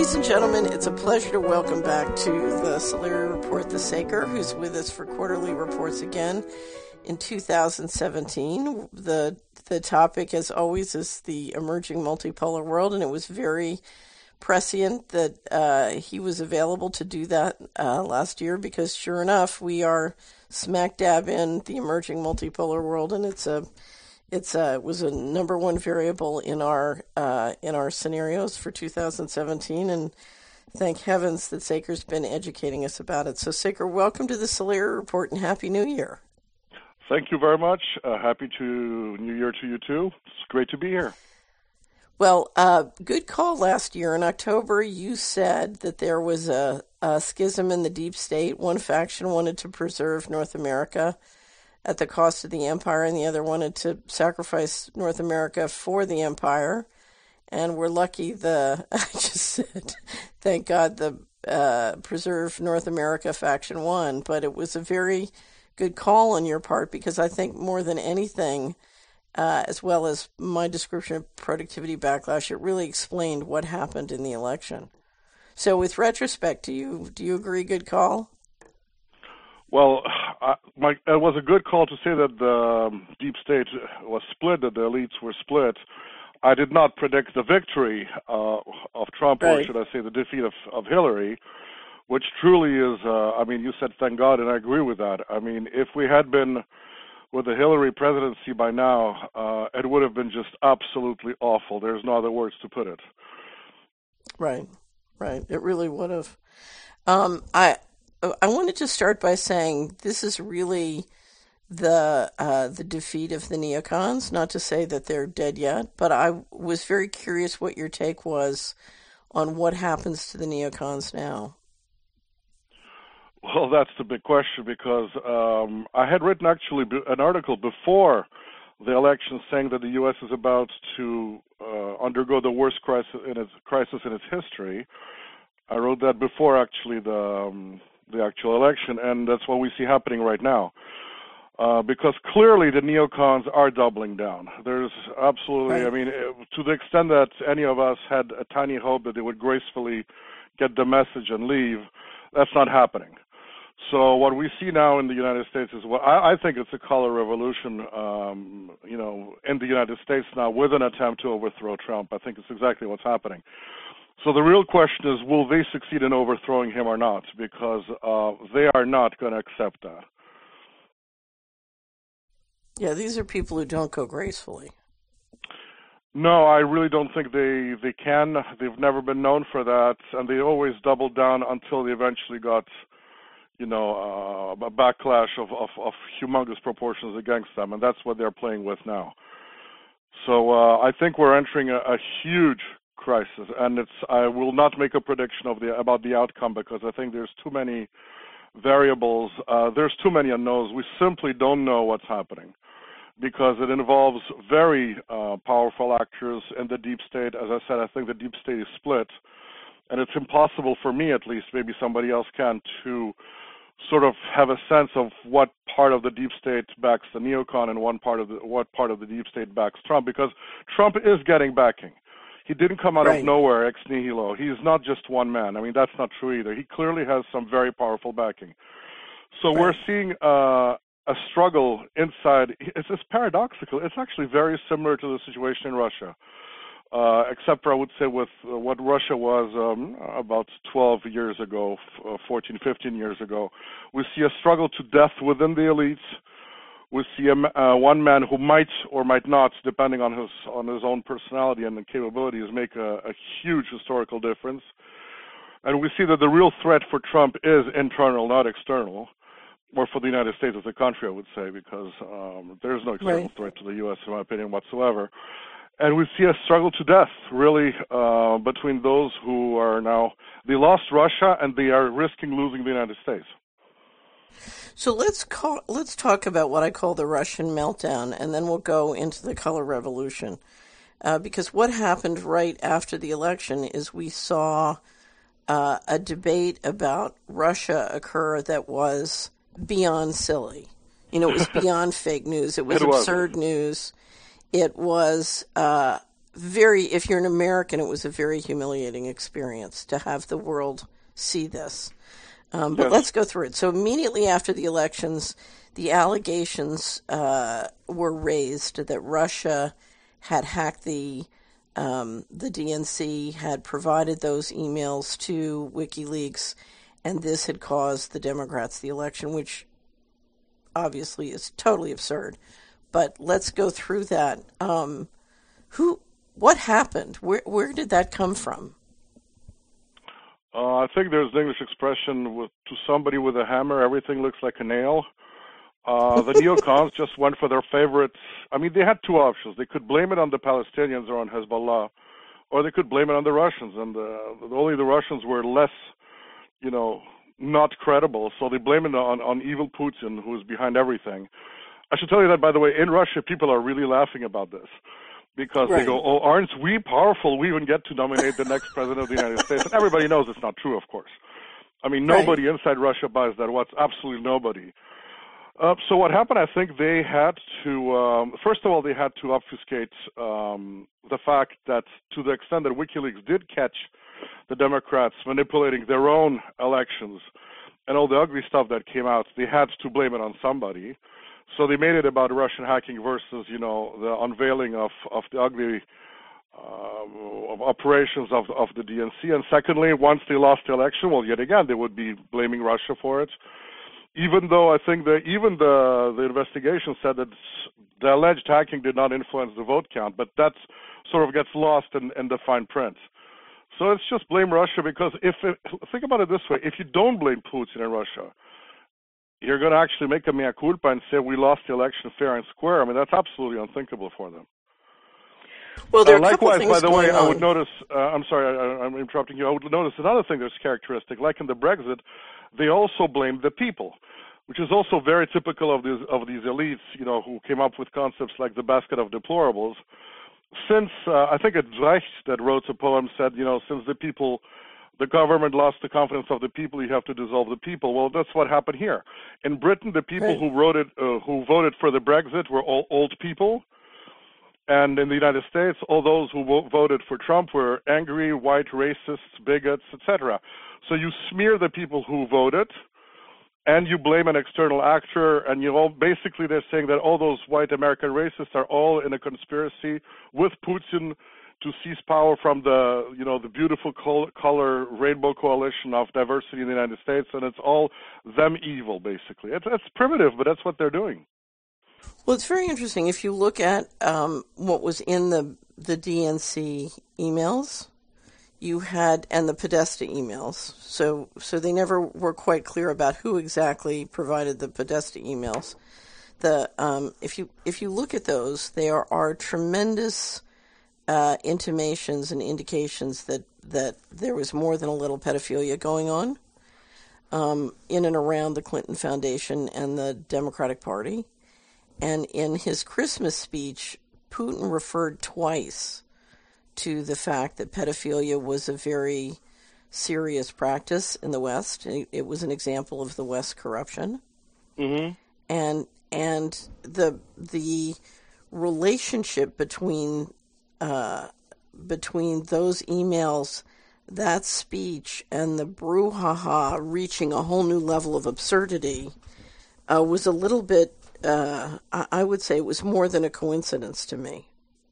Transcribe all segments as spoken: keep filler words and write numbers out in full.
Ladies and gentlemen, it's a pleasure to welcome back to the Solari Report the Saker, who's with us for quarterly reports again in two thousand seventeen. The the topic, as always, is the emerging multipolar world, and it was very prescient that uh, he was available to do that uh, last year, because sure enough, we are smack dab in the emerging multipolar world, and it's a It's uh, it was a number one variable in our uh, in our scenarios for two thousand seventeen, and thank heavens that Saker's been educating us about it. So, Saker, welcome to the Solari Report, and Happy New Year. Thank you very much. Uh, happy to New Year to you, too. It's great to be here. Well, uh, good call last year. In October, you said that there was a, a schism in the deep state. One faction wanted to preserve North America at the cost of the empire, and the other wanted to sacrifice North America for the empire. And we're lucky the, I just said, thank God the uh, Preserve North America faction won. But it was a very good call on your part, because I think more than anything, uh, as well as my description of productivity backlash, it really explained what happened in the election. So with retrospect, do you do you agree, good call? Well, I, my, it was a good call to say that the um, deep state was split, that the elites were split. I did not predict the victory uh, of Trump, right, or should I say the defeat of, of Hillary, which truly is, uh, I mean, you said thank God, and I agree with that. I mean, if we had been with the Hillary presidency by now, uh, it would have been just absolutely awful. There's no other words to put it. Right, right. It really would have. Um, I... I wanted to start by saying this is really the uh, the defeat of the neocons, not to say that they're dead yet, but I was very curious what your take was on what happens to the neocons now. Well, that's the big question, because um, I had written actually an article before the election saying that the U S is about to uh, undergo the worst crisis in its crisis in its history. I wrote that before actually the um, the actual election, and that's what we see happening right now. Uh, because clearly the neocons are doubling down. There's absolutely, right. I mean, to the extent that any of us had a tiny hope that they would gracefully get the message and leave, that's not happening. So what we see now in the United States is what I, I think it's a color revolution, um, you know, in the United States now with an attempt to overthrow Trump. I think it's exactly what's happening. So the real question is, will they succeed in overthrowing him or not? Because uh, they are not going to accept that. Yeah, these are people who don't go gracefully. No, I really don't think they, they can. They've never been known for that, and they always doubled down until they eventually got, you know, uh, a backlash of, of, of humongous proportions against them, and that's what they're playing with now. So uh, I think we're entering a, a huge crisis, and it's I will not make a prediction of the about the outcome, because I think there's too many variables, uh, there's too many unknowns. We simply don't know what's happening, because it involves very uh, powerful actors in the deep state. As I said, I think the deep state is split, and it's impossible for me, at least, maybe somebody else can, to sort of have a sense of what part of the deep state backs the neocon and one part of the what part of the deep state backs Trump, because Trump is getting backing. He didn't come out right. of nowhere ex nihilo. He's not just one man. I mean, that's not true either. He clearly has some very powerful backing. So right. we're seeing uh, a struggle inside. It's, it's paradoxical. It's actually very similar to the situation in Russia, uh, except for, I would say, with uh, what Russia was um, about twelve years ago, uh, fourteen, fifteen years ago. We see a struggle to death within the elites. We see a, uh, one man who might or might not, depending on his on his own personality and capabilities, make a, a huge historical difference. And we see that the real threat for Trump is internal, not external, or for the United States as a country, I would say, because um, there is no external right. threat to the U S, in my opinion, whatsoever. And we see a struggle to death, really, uh, between those who are now, they lost Russia and they are risking losing the United States. So let's call, let's talk about what I call the Russian meltdown, and then we'll go into the color revolution. Uh, because what happened right after the election is we saw uh, a debate about Russia occur that was beyond silly. You know, it was beyond fake news. It was it absurd was. news. It was uh, very, if you're an American, it was a very humiliating experience to have the world see this. Um, but Yes. let's go through it. So immediately after the elections, the allegations uh, were raised that Russia had hacked the um, the D N C, had provided those emails to WikiLeaks, and this had caused the Democrats the election, which obviously is totally absurd. But let's go through that. Um, who, what happened? Where, where did that come from? Uh, I think there's an English expression with, to somebody with a hammer, everything looks like a nail. Uh, the neocons just went for their favorites. I mean, they had two options. They could blame it on the Palestinians or on Hezbollah, or they could blame it on the Russians. And uh, only the Russians were less, you know, not credible. So they blame it on, on evil Putin, who's behind everything. I should tell you that, by the way, in Russia, people are really laughing about this. Because right. They go, oh, aren't we powerful? We even get to nominate the next president of the United States. And everybody knows it's not true, of course. I mean, nobody right. inside Russia buys that. What's absolutely nobody. Uh, so what happened, I think they had to, um, first of all, they had to obfuscate um, the fact that to the extent that WikiLeaks did catch the Democrats manipulating their own elections and all the ugly stuff that came out, they had to blame it on somebody. So they made it about Russian hacking versus, you know, the unveiling of, of the ugly uh, of operations of, of the D N C. And secondly, once they lost the election, well, yet again, they would be blaming Russia for it. Even though I think that even the the investigation said that the alleged hacking did not influence the vote count, but that sort of gets lost in, in the fine print. So it's just blame Russia because if it, think about it this way: if you don't blame Putin in Russia, you're going to actually make a mea culpa and say we lost the election fair and square. I mean, that's absolutely unthinkable for them. Well, there are uh, a couple likewise, things by the way, on. I would notice. Uh, I'm sorry, I, I'm interrupting you. I would notice another thing that's characteristic. Like in the Brexit, they also blamed the people, which is also very typical of these of these elites, you know, who came up with concepts like the basket of deplorables. Since uh, I think it's Brecht that wrote a poem said, you know, since the people, the government lost the confidence of the people, you have to dissolve the people. Well, that's what happened here. In Britain, the people right. who wrote it, uh, who voted for the Brexit, were all old people. And in the United States, all those who vo- voted for Trump were angry, white, racists, bigots, et cetera. So you smear the people who voted, and you blame an external actor, and you all basically they're saying that all those white American racists are all in a conspiracy with Putin to seize power from the, you know, the beautiful col- color rainbow coalition of diversity in the United States, and it's all them evil, basically. It's, it's primitive, but that's what they're doing. Well, it's very interesting. If you look at um, what was in the the D N C emails, you had, and the Podesta emails, so so they never were quite clear about who exactly provided the Podesta emails. The um, if you if you look at those, there are tremendous uh, intimations and indications that that there was more than a little pedophilia going on um, in and around the Clinton Foundation and the Democratic Party. And in his Christmas speech, Putin referred twice to the fact that pedophilia was a very serious practice in the West. It was an example of the West's corruption. Mm-hmm. And and the the relationship between uh, between those emails, that speech, and the brouhaha reaching a whole new level of absurdity uh, was a little bit. Uh, I would say it was more than a coincidence to me.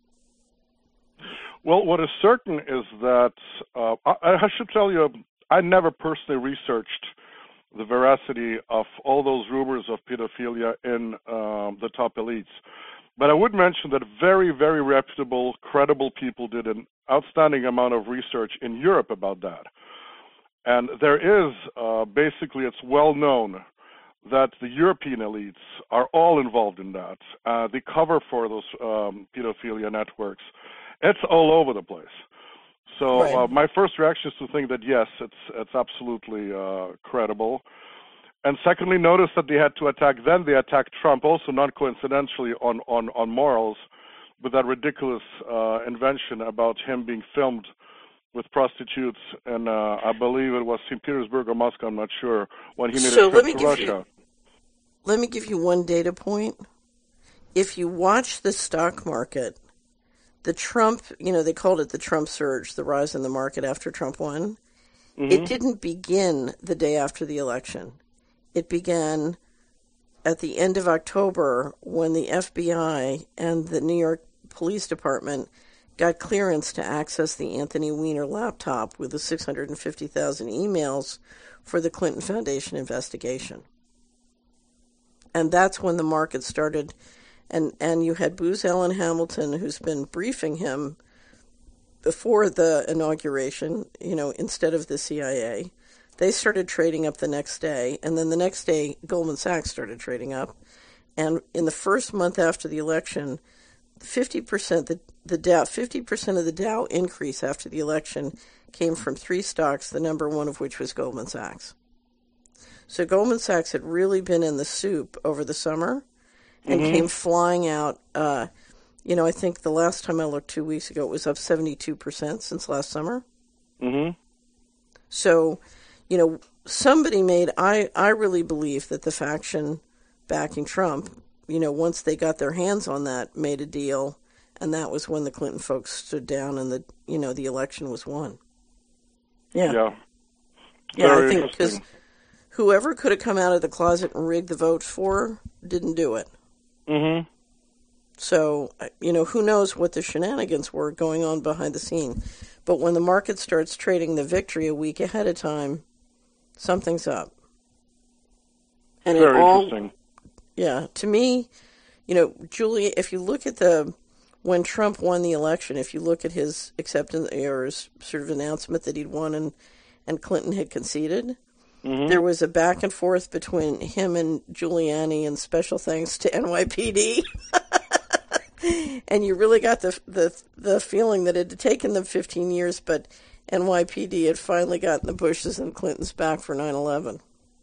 Well, what is certain is that, uh, I, I should tell you, I never personally researched the veracity of all those rumors of pedophilia in um, the top elites. But I would mention that very, very reputable, credible people did an outstanding amount of research in Europe about that. And there is, uh, basically, it's well known that the European elites are all involved in that. Uh, they cover for those um, pedophilia networks. It's all over the place. So right. uh, my first reaction is to think that, yes, it's it's absolutely uh, credible. And secondly, notice that they had to attack, then they attacked Trump also, not coincidentally, on, on, on morals, with that ridiculous uh, invention about him being filmed with prostitutes, and uh, I believe it was Saint Petersburg or Moscow, I'm not sure, when he made so a trip to Russia. You, let me give you one data point. If you watch the stock market the Trump, you know, they called it the Trump surge, the rise in the market after Trump won. Mm-hmm. It didn't begin the day after the election. It began at the end of October when the F B I and the New York Police Department got clearance to access the Anthony Weiner laptop with the six hundred fifty thousand emails for the Clinton Foundation investigation. And that's when the market started. And, and you had Booz Allen Hamilton, who's been briefing him before the inauguration, you know, instead of the C I A. They started trading up the next day, and then the next day, Goldman Sachs started trading up. And in the first month after the election, fifty percent the the Dow fifty percent of the Dow increase after the election came from three stocks, the number one of which was Goldman Sachs. So Goldman Sachs had really been in the soup over the summer and mm-hmm. came flying out. Uh, you know, I think the last time I looked two weeks ago, it was up seventy-two percent since last summer. Mm-hmm. So, you know, somebody made, I, I really believe that the faction backing Trump, you know, once they got their hands on that, made a deal, and that was when the Clinton folks stood down and the, you know, the election was won. Yeah. Yeah. Yeah, Very I think because whoever could have come out of the closet and rigged the vote for didn't do it. Mm-hmm. So, you know, who knows what the shenanigans were going on behind the scene. But when the market starts trading the victory a week ahead of time, something's up. And Very it all, interesting. Yeah, to me, you know, Julia, if you look at the, when Trump won the election, if you look at his acceptance or his sort of announcement that he'd won and, and Clinton had conceded, mm-hmm. there was a back and forth between him and Giuliani, and special thanks to N Y P D. And you really got the, the the feeling that it had taken them fifteen years, but N Y P D had finally gotten the Bushes and Clintons back for nine eleven.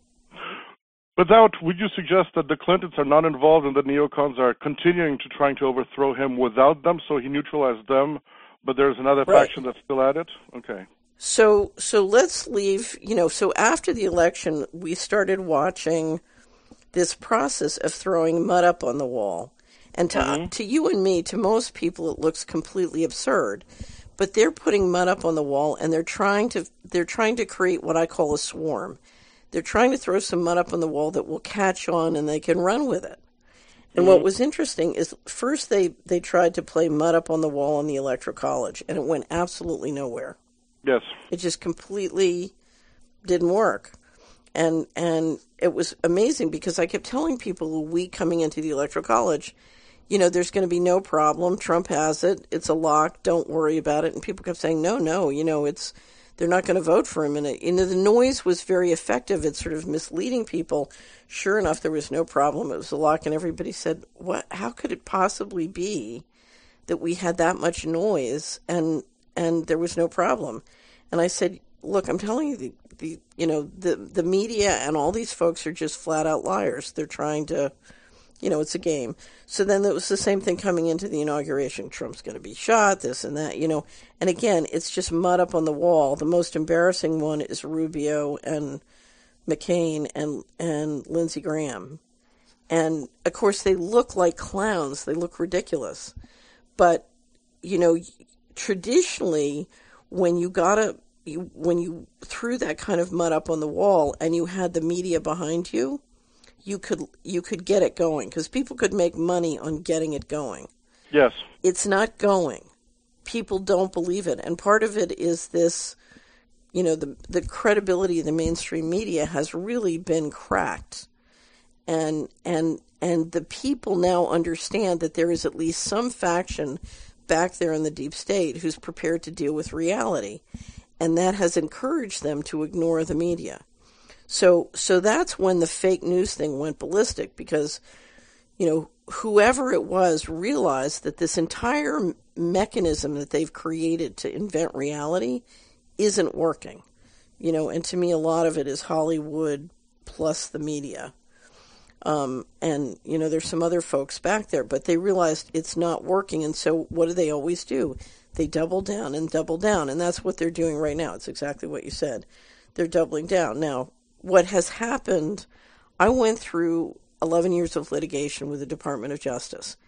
But that, would you suggest that the Clintons are not involved and the neocons are continuing to trying to overthrow him without them, so he neutralized them, but there's another right. faction that's still at it? Okay. So so let's leave, you know, so after the election, we started watching this process of throwing mud up on the wall. And to mm-hmm. to you and me, to most people, it looks completely absurd. But they're putting mud up on the wall, and they're trying to they're trying to create what I call a swarm. They're trying to throw some mud up on the wall that will catch on, and they can run with it. And mm-hmm. what was interesting is first they, they tried to play mud up on the wall on the Electoral College, and it went absolutely nowhere. Yes. It just completely didn't work. And and it was amazing because I kept telling people a week coming into the Electoral College, you know, there's going to be no problem. Trump has it. It's a lock. Don't worry about it. And people kept saying, no, no, you know, it's they're not going to vote for him. And, it, you know, the noise was very effective at sort of misleading people. Sure enough, there was no problem. It was a lock. And everybody said, what? How could it possibly be that we had that much noise and and there was no problem? And I said, look, I'm telling you, the, the you know, the, the media and all these folks are just flat out liars. They're trying to, you know, it's a game. So then it was the same thing coming into the inauguration. Trump's going to be shot, this and that, you know. And again, it's just mud up on the wall. The most embarrassing one is Rubio and McCain and, and Lindsey Graham. And, of course, they look like clowns. They look ridiculous. But, you know, traditionally, when you got a, you, when you threw that kind of mud up on the wall and you had the media behind you, you could you could get it going because people could make money on getting it going. Yes. It's not going. People don't believe it. And part of it is this, you know, the the credibility of the mainstream media has really been cracked. And and and the people now understand that there is at least some faction back there in the deep state who's prepared to deal with reality. And that has encouraged them to ignore the media. So so that's when the fake news thing went ballistic because, you know, whoever it was realized that this entire mechanism that they've created to invent reality isn't working. You know, and to me a lot of it is Hollywood plus the media. Um, and, you know, there's some other folks back there, but they realized it's not working. And so what do they always do? They double down and double down. And that's what they're doing right now. It's exactly what you said. They're doubling down. Now, what has happened, I went through eleven years of litigation with the Department of Justice.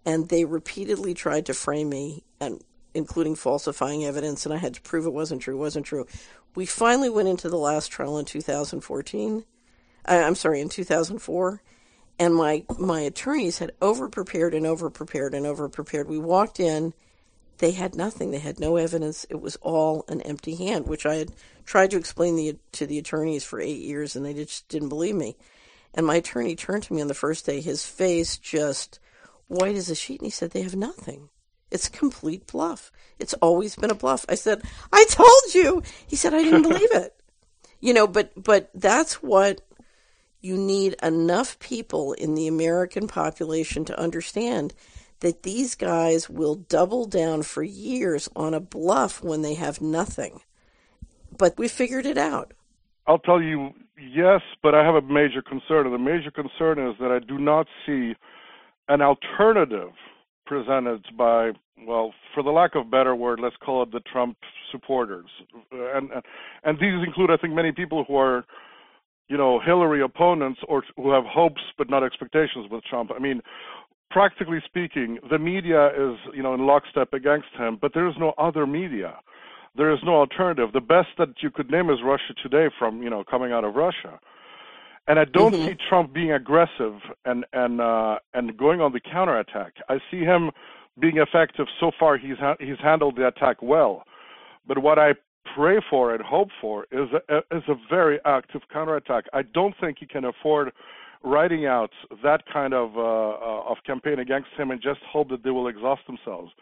and they repeatedly tried to frame me, and including falsifying evidence, and I had to prove it wasn't true, wasn't true. We finally went into the last trial in two thousand fourteen. I, I'm sorry, in two thousand four, and my my attorneys had over-prepared and over-prepared and over-prepared. We walked in, they had nothing. They had no evidence. It was all an empty hand, which I had tried to explain the, to the attorneys for eight years, and they just didn't believe me. And my attorney turned to me on the first day, his face just white as a sheet, and he said, they have nothing. It's a complete bluff. It's always been a bluff. I said, I told you. He said, I didn't believe it. You know, but but that's what you need, enough people in the American population to understand, that these guys will double down for years on a bluff when they have nothing. But we figured it out. I'll tell you, yes, but I have a major concern. And the major concern is that I do not see an alternative presented by, well, for the lack of a better word, let's call it the Trump supporters. And, and these include, I think, many people who are, you know, Hillary opponents or who have hopes but not expectations with Trump. I mean, practically speaking, the media is, you know, in lockstep against him, but there is no other media. There is no alternative. The best that you could name is Russia Today, from, you know, coming out of Russia. And I don't mm-hmm. see Trump being aggressive and and uh, and going on the counterattack. I see him being effective. So far, he's ha- he's handled the attack well. But what I pray for and hope for is a, is a very active counterattack. I don't think he can afford writing out that kind of uh, of campaign against him and just hope that they will exhaust themselves.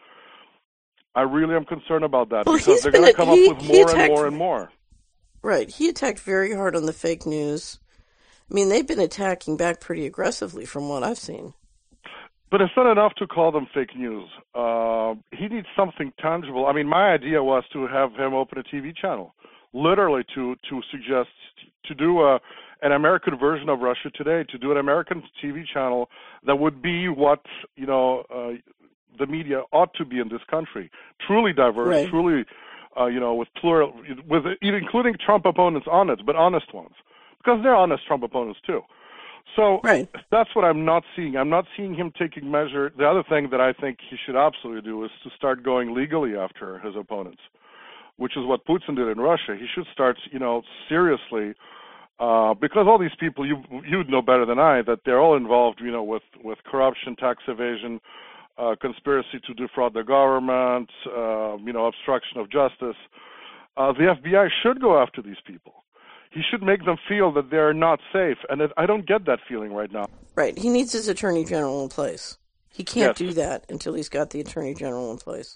I really am concerned about that, well, because they're going to come he, up with more attacked, and more and more. Right. He attacked very hard on the fake news. I mean, they've been attacking back pretty aggressively from what I've seen. But it's not enough to call them fake news. Uh, he needs something tangible. I mean, my idea was to have him open a T V channel, literally to, to suggest, to do a, an American version of Russia Today, to do an American T V channel that would be what, you know, uh, the media ought to be in this country. Truly diverse, right. truly, uh, you know, with plural, with including Trump opponents on it, but honest ones. Because they're honest Trump opponents, too. So right. that's what I'm not seeing. I'm not seeing him taking measure. The other thing that I think he should absolutely do is to start going legally after his opponents, which is what Putin did in Russia. He should start, you know, seriously, uh, because all these people, you you'd know better than I, that they're all involved, you know, with, with corruption, tax evasion, uh, conspiracy to defraud the government, uh, you know, obstruction of justice. Uh, the F B I should go after these people. He should make them feel that they're not safe, and I don't get that feeling right now. Right. He needs his attorney general in place. He can't yes. do that until he's got the attorney general in place.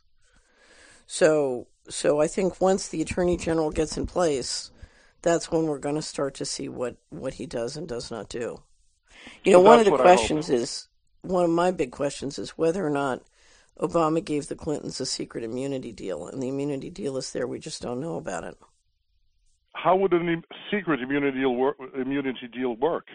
So, so I think once the attorney general gets in place, that's when we're going to start to see what, what he does and does not do. You know, so one of the questions is, one of my big questions is whether or not Obama gave the Clintons a secret immunity deal, and the immunity deal is there. We just don't know about it. How would a secret immunity deal work? Immunity deal work?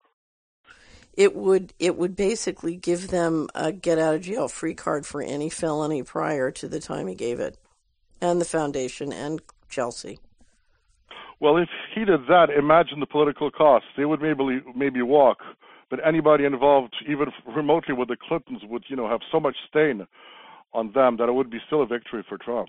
It would it would basically give them a get out of jail free card for any felony prior to the time he gave it, and the foundation and Chelsea. Well, if he did that, imagine the political costs. They would maybe maybe walk, but anybody involved, even remotely with the Clintons, would you know have so much stain on them that it would be still a victory for Trump.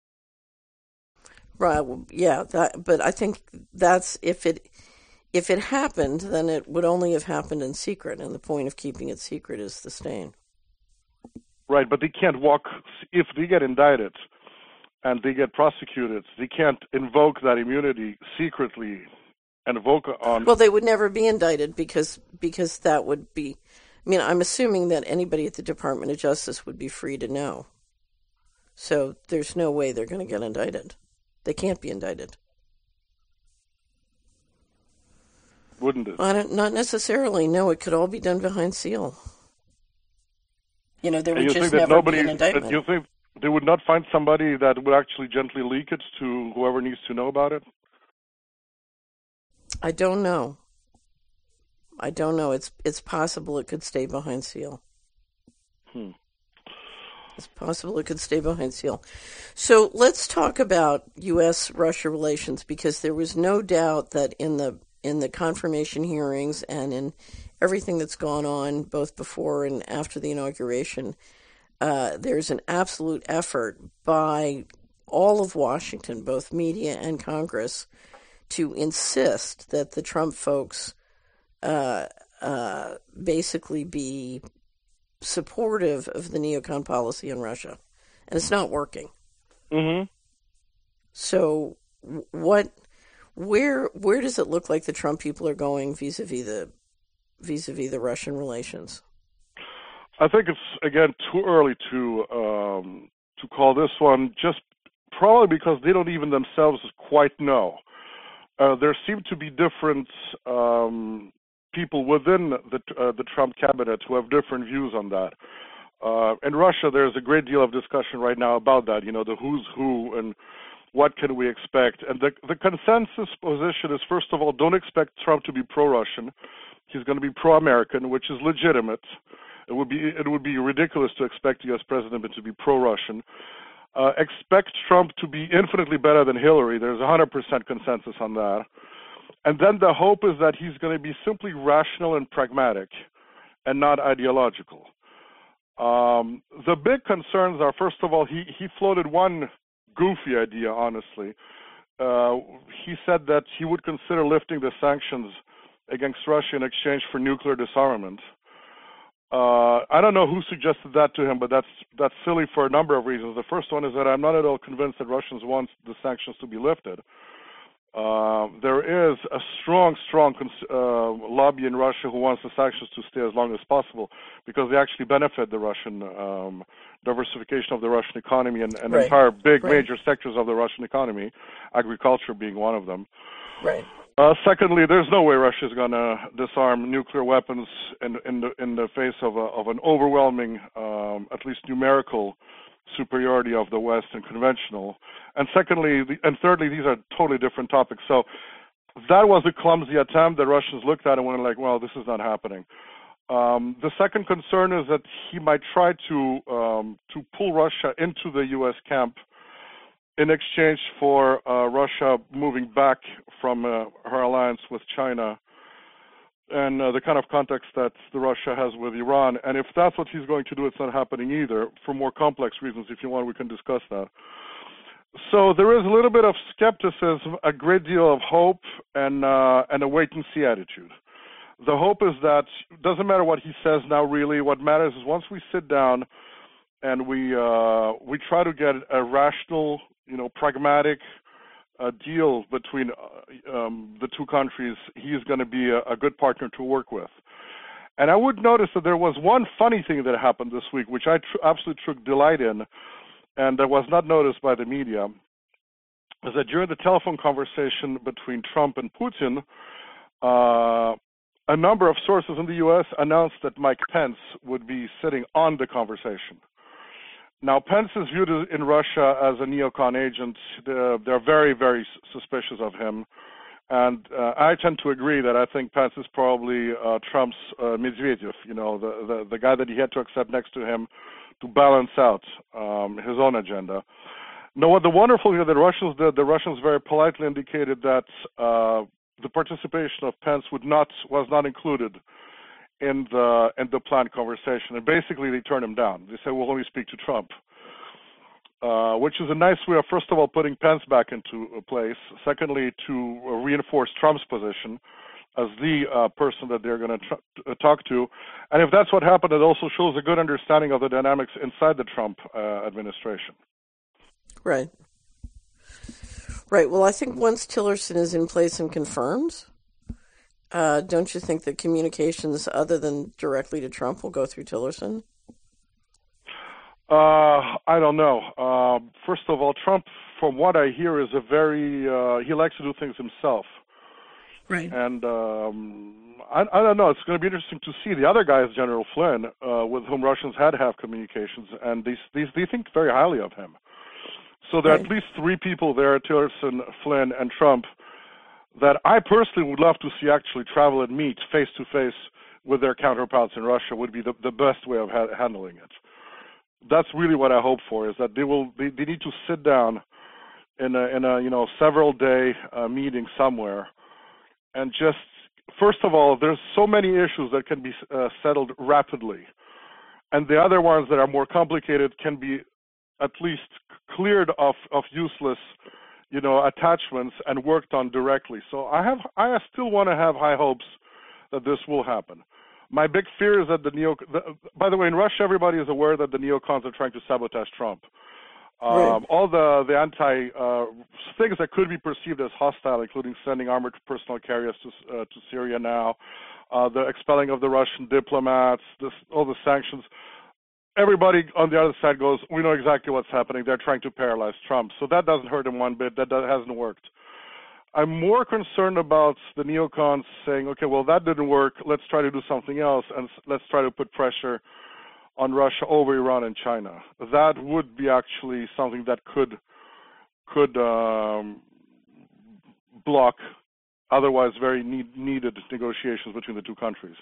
Right. Well, yeah. That, but I think that's if it if it happened, then it would only have happened in secret, and the point of keeping it secret is the stain. Right, but they can't walk if they get indicted and they get prosecuted. They can't invoke that immunity secretly and invoke on. Well, they would never be indicted because because that would be. I mean, I'm assuming that anybody at the Department of Justice would be free to know. So there's no way they're going to get indicted. They can't be indicted. Wouldn't it? I don't, not necessarily. No, it could all be done behind seal. You know, there would just never nobody, be an indictment. You think they would not find somebody that would actually gently leak it to whoever needs to know about it? I don't know. I don't know. It's it's possible it could stay behind seal. Hmm. It's possible it could stay behind seal. So let's talk about U S Russia relations, because there was no doubt that in the in the confirmation hearings and in everything that's gone on both before and after the inauguration, uh, there's an absolute effort by all of Washington, both media and Congress, to insist that the Trump folks uh, uh, basically be supportive of the neocon policy in Russia. And it's not working. Mm-hmm. So what, where, where does it look like the Trump people are going vis-a-vis the, vis-a-vis the Russian relations? I think it's, again, too early to um, to call this one, just probably because they don't even themselves quite know. Uh, there seem to be different um, people within the uh, the Trump cabinet who have different views on that. Uh, in Russia, there's a great deal of discussion right now about that, you know, the who's who and what can we expect. And the, the consensus position is, first of all, don't expect Trump to be pro-Russian. He's going to be pro-American, which is legitimate. It would be it would be ridiculous to expect the U S president to be pro-Russian. Uh, expect Trump to be infinitely better than Hillary. There's one hundred percent consensus on that. And then the hope is that he's going to be simply rational and pragmatic and not ideological. Um, the big concerns are, first of all, he, he floated one goofy idea, honestly. Uh, he said that he would consider lifting the sanctions against Russia in exchange for nuclear disarmament. Uh, I don't know who suggested that to him, but that's that's silly for a number of reasons. The first one is that I'm not at all convinced that Russians want the sanctions to be lifted. Uh, there is a strong, strong cons- uh, lobby in Russia who wants the sanctions to stay as long as possible because they actually benefit the Russian um, diversification of the Russian economy and, and right. entire big right. major sectors of the Russian economy, agriculture being one of them. Right. Uh, secondly, there's no way Russia is going to disarm nuclear weapons in, in the in the face of a, of an overwhelming, um, at least numerical, superiority of the West and conventional. And secondly, the, and thirdly, these are totally different topics. So that was a clumsy attempt. The Russians looked at it and went like, "Well, this is not happening." Um, the second concern is that he might try to um, to pull Russia into the U S camp in exchange for uh, Russia moving back from uh, her alliance with China and uh, the kind of context that the Russia has with Iran. And if that's what he's going to do, it's not happening either, for more complex reasons. If you want, we can discuss that. So there is a little bit of skepticism, a great deal of hope, and uh, and a wait-and-see attitude. The hope is that it doesn't matter what he says now, really. What matters is once we sit down and we uh, we try to get a rational, you know, pragmatic uh, deal between uh, um, the two countries, he is going to be a, a good partner to work with. And I would notice that there was one funny thing that happened this week, which I tr- absolutely took delight in, and that was not noticed by the media, is that during the telephone conversation between Trump and Putin, uh, a number of sources in the U S announced that Mike Pence would be sitting on the conversation. Now, Pence is viewed in Russia as a neocon agent. They're, they're very, very suspicious of him. And uh, I tend to agree that I think Pence is probably uh, Trump's uh, Medvedev, you know, the, the, the guy that he had to accept next to him to balance out um, his own agenda. Now, what the wonderful thing that the Russians did, the Russians very politely indicated that uh, the participation of Pence would not was not included in the in the planned conversation, and basically they turned him down. They said we'll only speak to Trump, uh, which is a nice way of, first of all, putting Pence back into place. Secondly, to reinforce Trump's position as the uh, person that they're going to tr- talk to. And if that's what happened, it also shows a good understanding of the dynamics inside the Trump uh, administration. Right. Right. Well, I think once Tillerson is in place and confirmed, uh, don't you think that communications other than directly to Trump will go through Tillerson? Uh, I don't know. Uh, first of all, Trump, from what I hear, is a very, uh, he likes to do things himself. Right. And um, I, I don't know. It's going to be interesting to see. The other guy is General Flynn, uh, with whom Russians had to have communications, and these, these, they think very highly of him. So there are right. at least three people there, Tillerson, Flynn, and Trump, that I personally would love to see actually travel and meet face-to-face with their counterparts in Russia. Would be the, the best way of ha- handling it. That's really what I hope for, is that they will they, they need to sit down in a, in a you know several day uh, meeting somewhere and just, first of all, there's so many issues that can be uh, settled rapidly. And the other ones that are more complicated can be at least cleared of, of useless, you know, attachments and worked on directly. So I have, I still want to have high hopes that this will happen. My big fear is that the neo. The, by the way, in Russia, everybody is aware that the neocons are trying to sabotage Trump. Um, right. All the the anti uh, things that could be perceived as hostile, including sending armored personnel carriers to uh, to Syria now, uh, the expelling of the Russian diplomats, this, all the sanctions. Everybody on the other side goes, we know exactly what's happening. They're trying to paralyze Trump. So that doesn't hurt him one bit. That, that hasn't worked. I'm more concerned about the neocons saying, okay, well, that didn't work. Let's try to do something else, and let's try to put pressure on Russia over Iran and China. That would be actually something that could could um, block otherwise very need, needed negotiations between the two countries.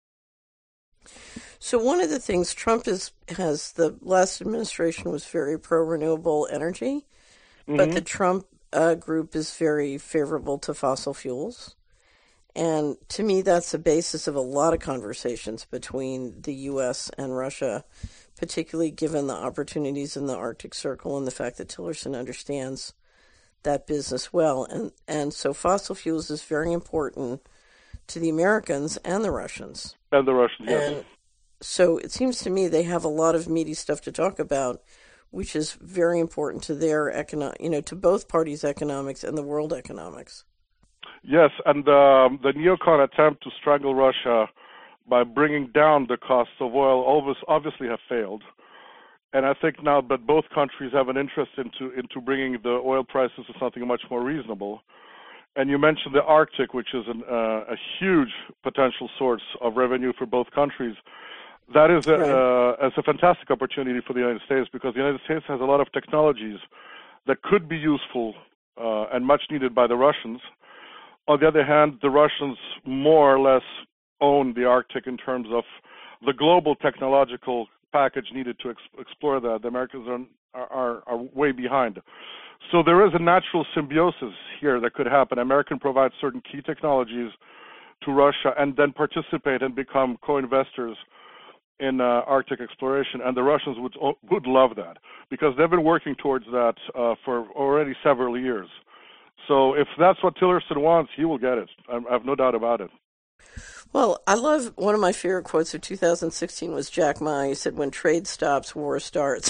So one of the things Trump is, has, the last administration was very pro-renewable energy, mm-hmm. but the Trump uh, group is very favorable to fossil fuels. And to me, that's the basis of a lot of conversations between the U S and Russia, particularly given the opportunities in the Arctic Circle and the fact that Tillerson understands that business well. And, and so fossil fuels is very important to the Americans and the Russians. And the Russians, yes. And so it seems to me they have a lot of meaty stuff to talk about, which is very important to their econo- you know, to both parties' economics and the world economics. Yes, and um, the neocon attempt to strangle Russia by bringing down the costs of oil always obviously have failed. And I think now that both countries have an interest into into bringing the oil prices to something much more reasonable. And you mentioned the Arctic, which is an, uh, a huge potential source of revenue for both countries. That is a, right. uh, is a fantastic opportunity for the United States, because the United States has a lot of technologies that could be useful uh, and much needed by the Russians. On the other hand, the Russians more or less own the Arctic in terms of the global technological package needed to ex- explore that. The Americans are, are, are way behind. So there is a natural symbiosis here that could happen. America provides certain key technologies to Russia and then participate and become co-investors in uh, Arctic exploration. And the Russians would would love that, because they've been working towards that uh, for already several years. So if that's what Tillerson wants, he will get it. I have no doubt about it. Well, I love, one of my favorite quotes of two thousand sixteen was Jack Ma. He said, when trade stops, war starts.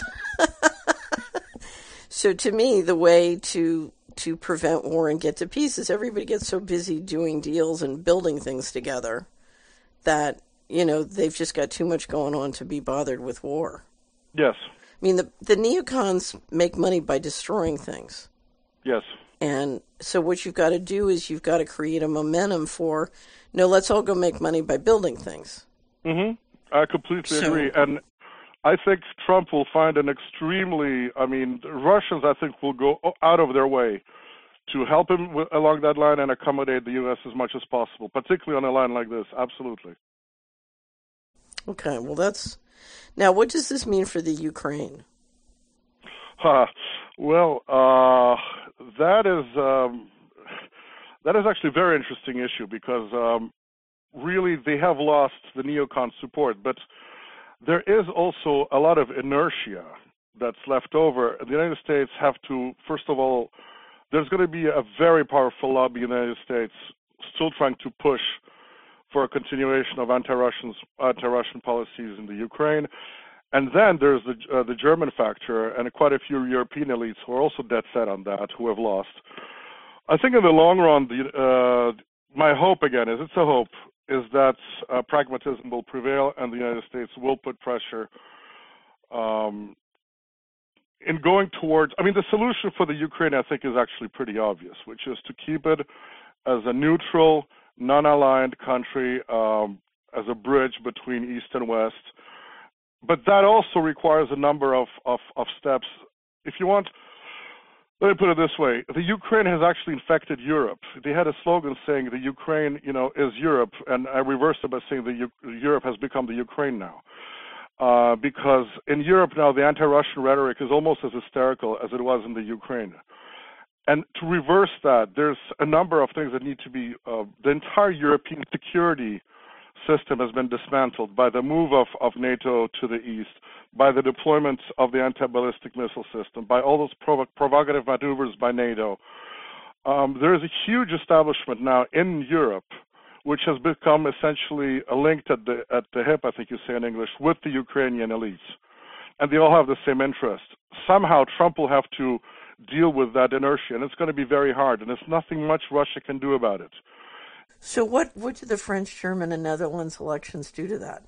So to me, the way to to prevent war and get to peace is everybody gets so busy doing deals and building things together that, you know, they've just got too much going on to be bothered with war. Yes. I mean, the, the neocons make money by destroying things. Yes. And so what you've got to do is you've got to create a momentum for, no, let's all go make money by building things. Mm-hmm. I completely so, agree. And I think Trump will find an extremely, I mean, the Russians, I think, will go out of their way to help him w- along that line and accommodate the U S as much as possible, particularly on a line like this. Absolutely. Okay, well, that's... Now, what does this mean for the Ukraine? Uh, well, uh, that is um, that is actually a very interesting issue, because um, really they have lost the neocon support, but there is also a lot of inertia that's left over. The United States have to, first of all, there's going to be a very powerful lobby in the United States still trying to push for a continuation of anti-Russian anti-Russian policies in the Ukraine. And then there's the uh, the German factor, and quite a few European elites who are also dead set on that, who have lost. I think in the long run, the, uh, my hope, again, is it's a hope, is that uh, pragmatism will prevail and the United States will put pressure um, in going towards, I mean, the solution for the Ukraine, I think, is actually pretty obvious, which is to keep it as a neutral, non-aligned country, um, as a bridge between East and West. But that also requires a number of, of, of steps. If you want, let me put it this way. The Ukraine has actually infected Europe. They had a slogan saying the Ukraine, you know, is Europe, and I reversed it by saying the U- Europe has become the Ukraine now. Uh, because in Europe now, the anti-Russian rhetoric is almost as hysterical as it was in the Ukraine. And to reverse that, there's a number of things that need to be, uh, the entire European security system has been dismantled by the move of, of NATO to the east, by the deployment of the anti-ballistic missile system, by all those prov- provocative maneuvers by NATO. Um, there is a huge establishment now in Europe which has become essentially linked at the, at the hip, I think you say in English, with the Ukrainian elites. And they all have the same interest. Somehow Trump will have to deal with that inertia, and it's going to be very hard, and there's nothing much Russia can do about it. So what, what did the French, German, and Netherlands elections do to that?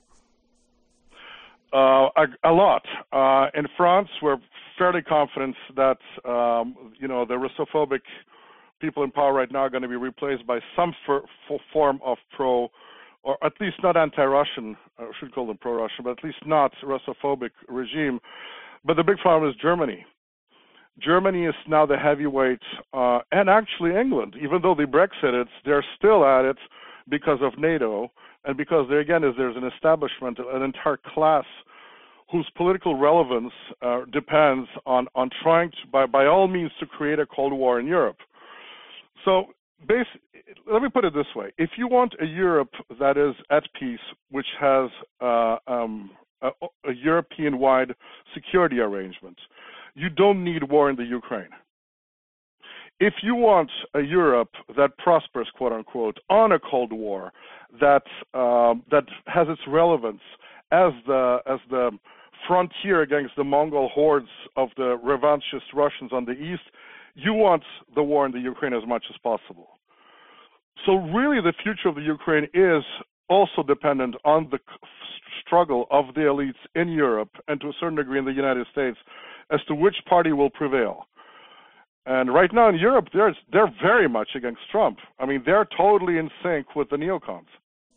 Uh, a, a lot. Uh, in France, we're fairly confident that, um, you know, the Russophobic people in power right now are going to be replaced by some for, for form of pro, or at least not anti-Russian, I should call them pro-Russian, but at least not Russophobic regime. But the big problem is Germany. Germany is now the heavyweight, uh, and actually England, even though they Brexited, they're still at it because of NATO, and because there again is there's an establishment, an entire class whose political relevance uh, depends on, on trying to, by, by all means, to create a Cold War in Europe. So basi- let me put it this way. If you want a Europe that is at peace, which has uh, um, a, a European-wide security arrangement, you don't need war in the Ukraine. If you want a Europe that prospers, quote unquote, on a Cold War, that um, that has its relevance as the as the frontier against the Mongol hordes of the revanchist Russians on the east, you want the war in the Ukraine as much as possible. So really, the future of the Ukraine is also dependent on the struggle of the elites in Europe and to a certain degree in the United States as to which party will prevail. And right now in Europe, they're, they're very much against Trump. I mean, they're totally in sync with the neocons.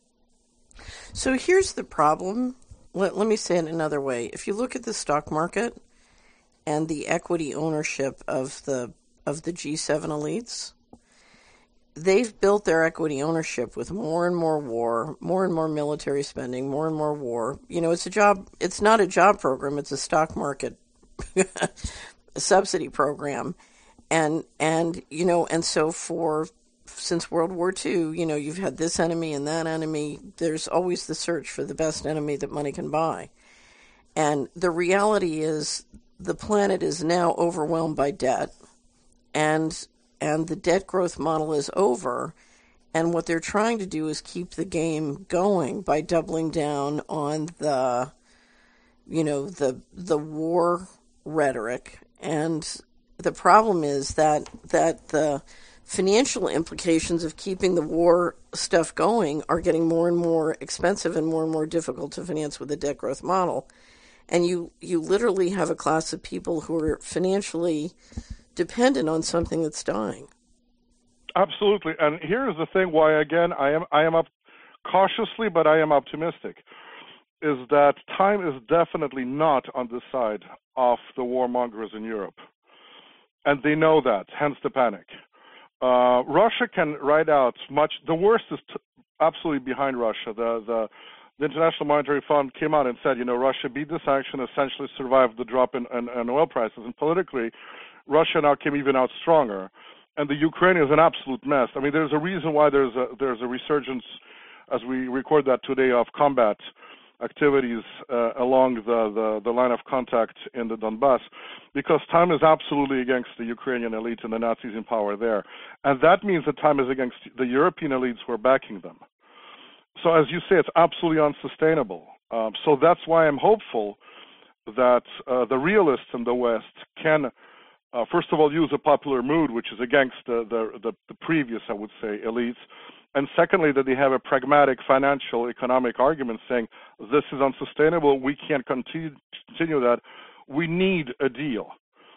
So here's the problem. Let, let me say it another way. If you look at the stock market and the equity ownership of the of the G seven elites, they've built their equity ownership with more and more war, more and more military spending, more and more war. You know, it's a job, it's not a job program, it's a stock market subsidy program. And, and, you know, and so for, since World War Two, you know, you've had this enemy and that enemy. There's always the search for the best enemy that money can buy. And the reality is the planet is now overwhelmed by debt, and and the debt growth model is over. And what they're trying to do is keep the game going by doubling down on the, you know, the the war rhetoric. And the problem is that that the financial implications of keeping the war stuff going are getting more and more expensive and more and more difficult to finance with the debt growth model. And you, you literally have a class of people who are financially dependent on something that's dying. Absolutely. And here's the thing why, again, I am I am up cautiously, but I am optimistic, is that time is definitely not on the side of the warmongers in Europe. And they know that, hence the panic. Uh, Russia can ride out much. The worst is t- absolutely behind Russia. The, the the International Monetary Fund came out and said, you know, Russia beat this action, essentially survived the drop in, in, in oil prices. And politically, Russia now came even out stronger. And the Ukraine is an absolute mess. I mean, there's a reason why there's a, there's a resurgence, as we record that today, of combat activities uh, along the, the, the line of contact in the Donbass, because time is absolutely against the Ukrainian elite and the Nazis in power there. And that means that time is against the European elites who are backing them. So as you say, it's absolutely unsustainable. Um, so that's why I'm hopeful that uh, the realists in the West can, uh, first of all, use a popular mood, which is against the, the, the, the previous, I would say, elites. And secondly, that they have a pragmatic financial economic argument saying, this is unsustainable, we can't continue, continue that, we need a deal.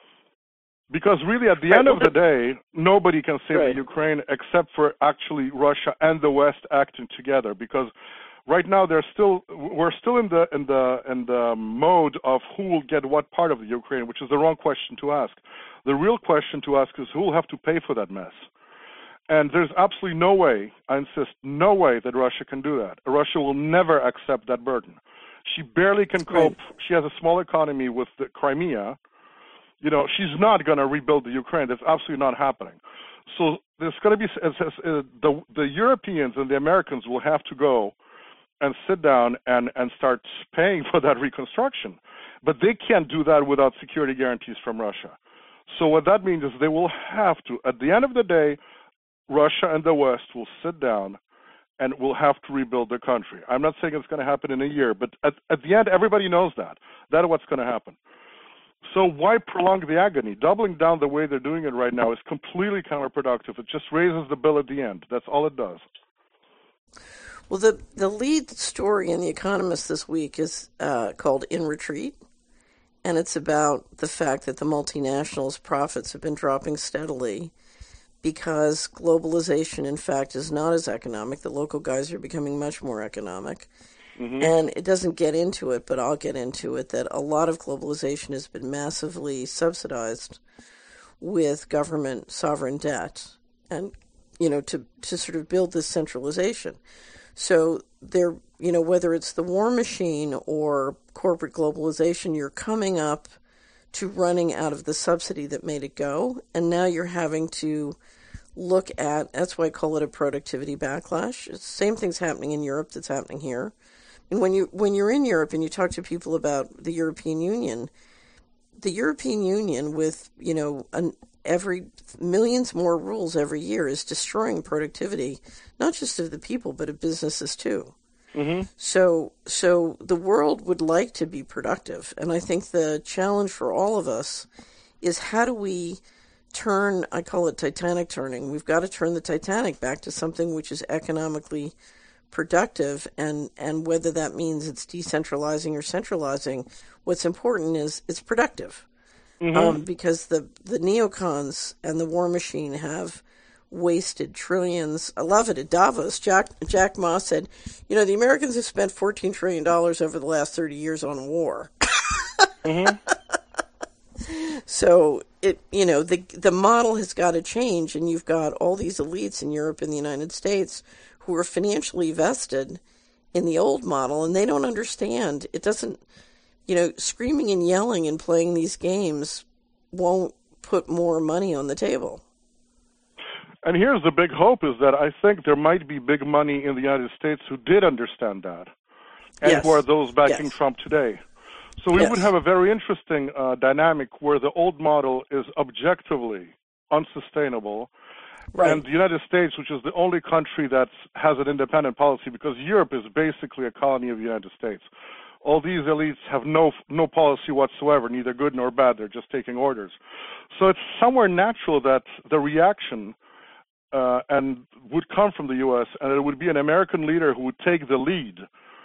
Because really, at the right. end of the day, nobody can save right. the Ukraine except for actually Russia and the West acting together. Because right now, they're still we're still in the in the in the mode of who will get what part of the Ukraine, which is the wrong question to ask. The real question to ask is who will have to pay for that mess. And there's absolutely no way, I insist, no way that Russia can do that. Russia will never accept that burden. She barely can cope. Right. She has a small economy with the Crimea. You know, she's not going to rebuild the Ukraine. That's absolutely not happening. So there's going to be uh, the the Europeans and the Americans will have to go and sit down and, and start paying for that reconstruction. But they can't do that without security guarantees from Russia. So what that means is they will have to, at the end of the day, Russia and the West will sit down and will have to rebuild their country. I'm not saying it's going to happen in a year, but at, at the end, everybody knows that. That's what's going to happen. So why prolong the agony? Doubling down the way they're doing it right now is completely counterproductive. It just raises the bill at the end. That's all it does. Well, the, the lead story in The Economist this week is uh, called In Retreat, and it's about the fact that the multinationals' profits have been dropping steadily because globalization, in fact, is not as economic. The local guys are becoming much more economic. Mm-hmm. And it doesn't get into it, but I'll get into it, that a lot of globalization has been massively subsidized with government sovereign debt and, you know, to, to sort of build this centralization. So there, you know, whether it's the war machine or corporate globalization, you're coming up to running out of the subsidy that made it go. And now you're having to look at, that's why I call it a productivity backlash. It's the same thing's happening in Europe that's happening here. And when you when you're in Europe and you talk to people about the European Union, the European Union with, you know, an, every millions more rules every year is destroying productivity, not just of the people, but of businesses too. Mm-hmm. So so the world would like to be productive. And I think the challenge for all of us is how do we turn, I call it Titanic turning. We've got to turn the Titanic back to something which is economically productive, and, and whether that means it's decentralizing or centralizing, what's important is it's productive. Mm-hmm. Um, because the, the neocons and the war machine have wasted trillions. I love it. At Davos, Jack, Jack Ma said, you know, the Americans have spent fourteen trillion dollars over the last thirty years on war. Mm-hmm. So, it you know, the the model has got to change, and you've got all these elites in Europe and the United States who are financially vested in the old model, and they don't understand. It doesn't, you know, screaming and yelling and playing these games won't put more money on the table. And here's the big hope is that I think there might be big money in the United States who did understand that, and yes. who are those backing yes. Trump today. So we yes. would have a very interesting uh, dynamic where the old model is objectively unsustainable, right. and the United States, which is the only country that has an independent policy, because Europe is basically a colony of the United States. All these elites have no no policy whatsoever, neither good nor bad. They're just taking orders. So it's somewhere natural that the reaction uh, and would come from the U S, and it would be an American leader who would take the lead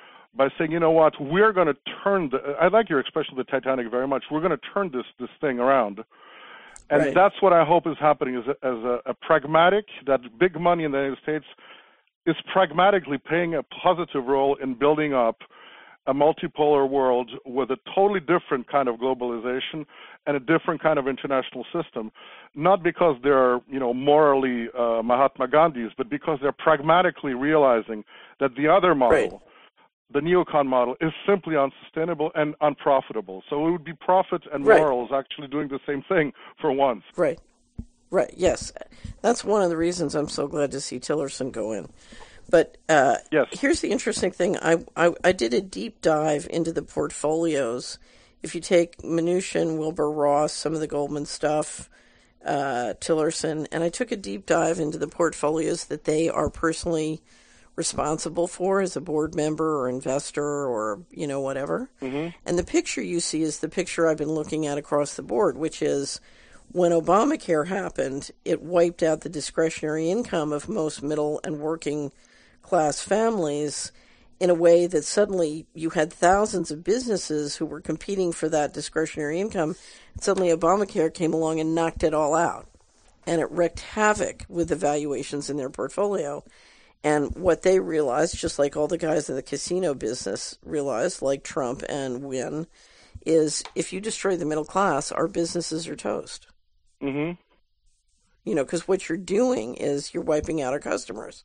by saying, you know what, we're going to turn the, I like your expression of the Titanic very much, we're going to turn this, this thing around. And right. that's what I hope is happening, is a, as a, a pragmatic, that big money in the United States is pragmatically playing a positive role in building up a multipolar world with a totally different kind of globalization and a different kind of international system, not because they're, you know, morally uh, Mahatma Gandhis, but because they're pragmatically realizing that the other model, right. the neocon model, is simply unsustainable and unprofitable. So it would be profit and right. morals actually doing the same thing for once. Right. Right. Yes. That's one of the reasons I'm so glad to see Tillerson go in. But uh, yes. here's the interesting thing. I, I I did a deep dive into the portfolios. If you take Mnuchin, Wilbur Ross, some of the Goldman stuff, uh, Tillerson, and I took a deep dive into the portfolios that they are personally responsible for as a board member or investor or, you know, whatever. Mm-hmm. And the picture you see is the picture I've been looking at across the board, which is when Obamacare happened, it wiped out the discretionary income of most middle and working class families in a way that suddenly you had thousands of businesses who were competing for that discretionary income. Suddenly Obamacare came along and knocked it all out. And it wreaked havoc with the valuations in their portfolio. And what they realized, just like all the guys in the casino business realized, like Trump and Wynn, is if you destroy the middle class, our businesses are toast. Mm-hmm. You know, because what you're doing is you're wiping out our customers.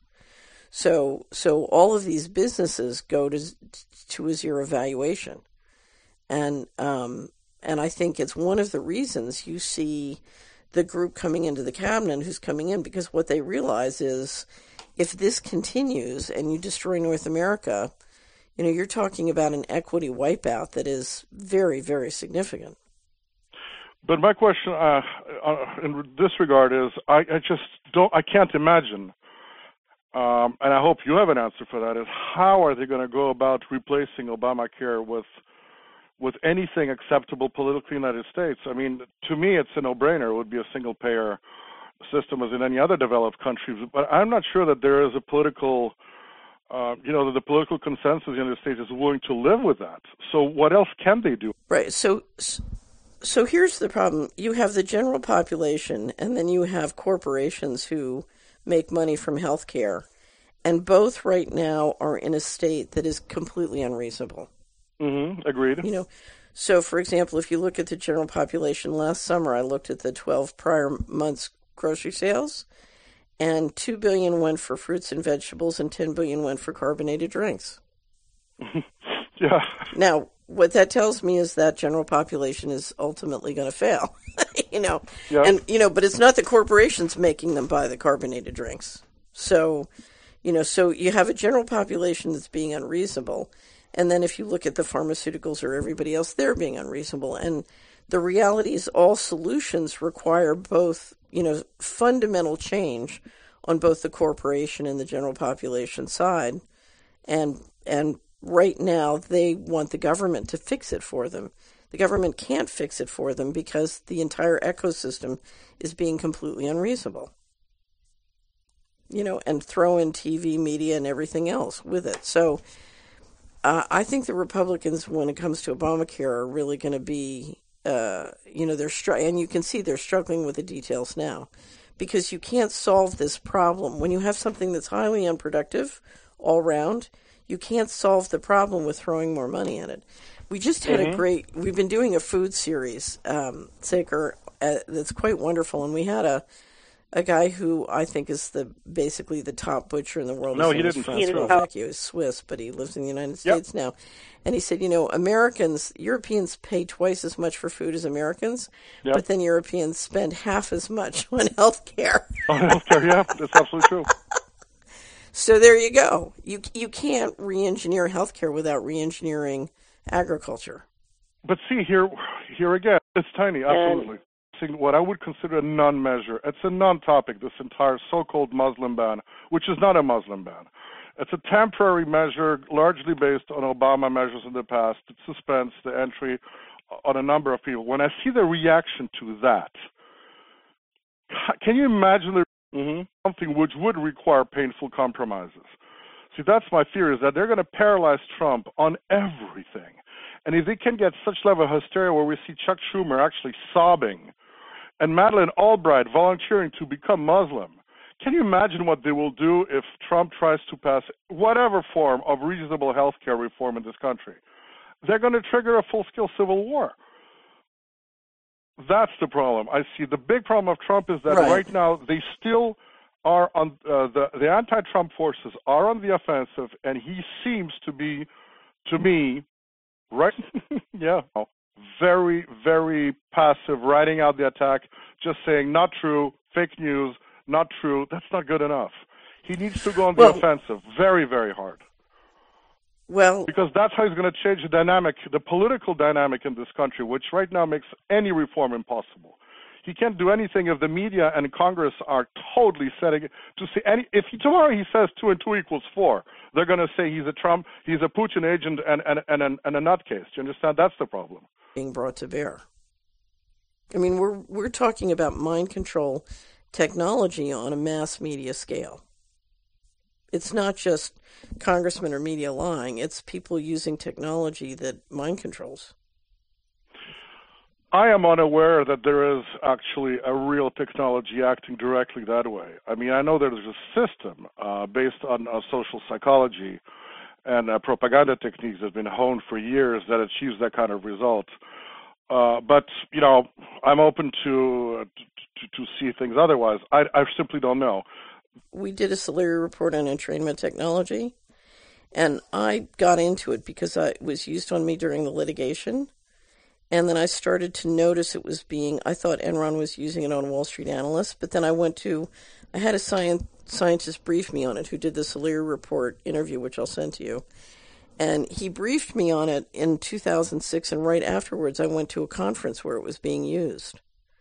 So, so all of these businesses go to to a zero valuation, and um, and I think it's one of the reasons you see the group coming into the cabinet who's coming in, because what they realize is if this continues and you destroy North America, you know, you're talking about an equity wipeout that is very, very significant. But my question uh, in this regard is, I, I just don't, I can't imagine, um, and I hope you have an answer for that, is how are they going to go about replacing Obamacare with with anything acceptable politically in the United States? I mean, to me, it's a no-brainer. It would be a single-payer system as in any other developed country. But I'm not sure that there is a political, uh, you know, that the political consensus in the United States is willing to live with that. So what else can they do? Right. So, so here's the problem. You have the general population, and then you have corporations who make money from health care. And both right now are in a state that is completely unreasonable. Mm-hmm. Agreed. You know, so for example, if you look at the general population last summer, I looked at the twelve prior months grocery sales, and two billion went for fruits and vegetables, and ten billion went for carbonated drinks. Yeah. Now, what that tells me is that general population is ultimately going to fail. you know, yeah. and you know, but it's not the corporations making them buy the carbonated drinks. So, you know, so you have a general population that's being unreasonable. And then if you look at the pharmaceuticals or everybody else, they're being unreasonable. And the reality is all solutions require both, you know, fundamental change on both the corporation and the general population side. And and right now they want the government to fix it for them. The government can't fix it for them because the entire ecosystem is being completely unreasonable. You know, and throw in T V, media, and everything else with it. So Uh, I think the Republicans, when it comes to Obamacare, are really going to be, uh, you know, they're str- and you can see they're struggling with the details now, because you can't solve this problem when you have something that's highly unproductive all round. You can't solve the problem with throwing more money at it. We just had mm-hmm. a great. We've been doing a food series, um, Saker, uh, that's quite wonderful, and we had a. A guy who I think is the basically the top butcher in the world. No, he didn't. He didn't. He was Swiss, but he lives in the United States yep. now. And he said, you know, Americans, Europeans pay twice as much for food as Americans, yep. but then Europeans spend half as much on health care. On health care, yeah, that's absolutely true. So there you go. You you can't re-engineer health care without re-engineering agriculture. But see, here, here again, it's tiny, absolutely. And what I would consider a non-measure. It's a non-topic, this entire so-called Muslim ban, which is not a Muslim ban. It's a temporary measure largely based on Obama measures in the past. It suspends the entry on a number of people. When I see the reaction to that, can you imagine mm-hmm. something which would require painful compromises? See, that's my fear, is that they're going to paralyze Trump on everything. And if they can get such level of hysteria where we see Chuck Schumer actually sobbing and Madeleine Albright volunteering to become Muslim, can you imagine what they will do if Trump tries to pass whatever form of reasonable health care reform in this country? They're going to trigger a full-scale civil war. That's the problem. I see the big problem of Trump is that right, right now they still are on, uh, the, the anti-Trump forces are on the offensive, and he seems to be, to me, right, yeah, very, very passive, riding out the attack, just saying not true, fake news, not true. That's not good enough. He needs to go on the well, offensive very, very hard. Well, because that's how he's going to change the dynamic, the political dynamic in this country, which right now makes any reform impossible. He can't do anything if the media and Congress are totally setting to see any. If he, tomorrow he says two and two equals four, they're going to say he's a Trump, he's a Putin agent, and and and, and, and a nutcase. Do you understand? That's the problem. Being brought to bear. I mean, we're we're talking about mind control technology on a mass media scale. It's not just congressmen or media lying. It's people using technology that mind controls. I am unaware that there is actually a real technology acting directly that way. I mean, I know there's a system uh, based on uh, social psychology and uh, propaganda techniques that have been honed for years that achieves that kind of result. Uh, but, you know, I'm open to, uh, to to see things otherwise. I, I simply don't know. We did a Solari report on entrainment technology, and I got into it because I, it was used on me during the litigation. And then I started to notice it was being, I thought Enron was using it on Wall Street analysts, but then I went to, I had a science, scientist brief me on it who did the Solari Report interview, which I'll send to you. And he briefed me on it in two thousand six, and right afterwards I went to a conference where it was being used.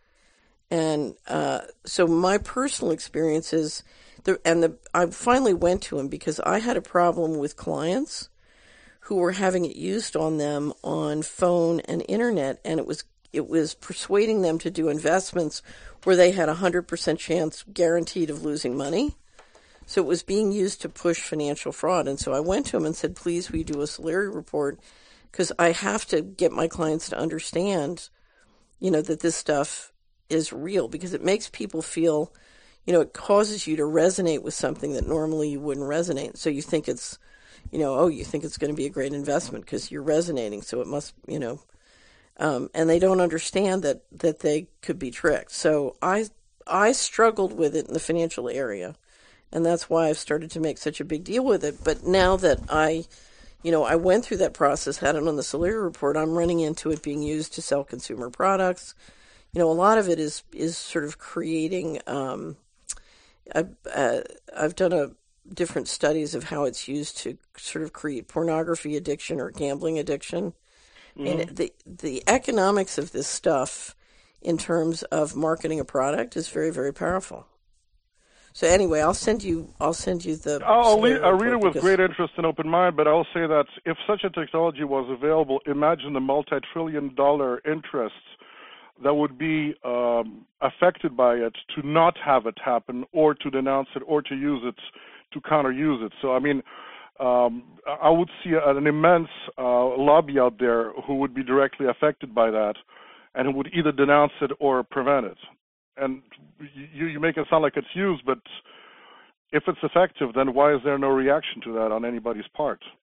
And uh, so my personal experience is, the, and the, I finally went to him because I had a problem with clients who were having it used on them on phone and internet, and it was it was persuading them to do investments where they had a one hundred percent chance guaranteed of losing money. So it was being used to push financial fraud. And so I went to him and said, please, will you do a Solari report? Because I have to get my clients to understand, you know, that this stuff is real, because it makes people feel, you know, it causes you to resonate with something that normally you wouldn't resonate. So you think it's, you know, oh, you think it's going to be a great investment because you're resonating. So it must, you know, um, and they don't understand that, that they could be tricked. So I, I struggled with it in the financial area. And that's why I've started to make such a big deal with it. But now that I, you know, I went through that process, had it on the Solari Report, I'm running into it being used to sell consumer products. You know, a lot of it is, is sort of creating, um, I've, uh, I've done a different studies of how it's used to sort of create pornography addiction or gambling addiction. Mm-hmm. And the, the economics of this stuff in terms of marketing a product is very, very powerful. So anyway, I'll send you. I'll send you the. I'll, read, I'll read it with great interest and open mind. But I'll say that if such a technology was available, imagine the multi-trillion-dollar interests that would be um, affected by it to not have it happen, or to denounce it, or to use it to counter-use it. So I mean, um, I would see an immense uh, lobby out there who would be directly affected by that, and who would either denounce it or prevent it. And you, you make it sound like it's used, but if it's effective, then why is there no reaction to that on anybody's part?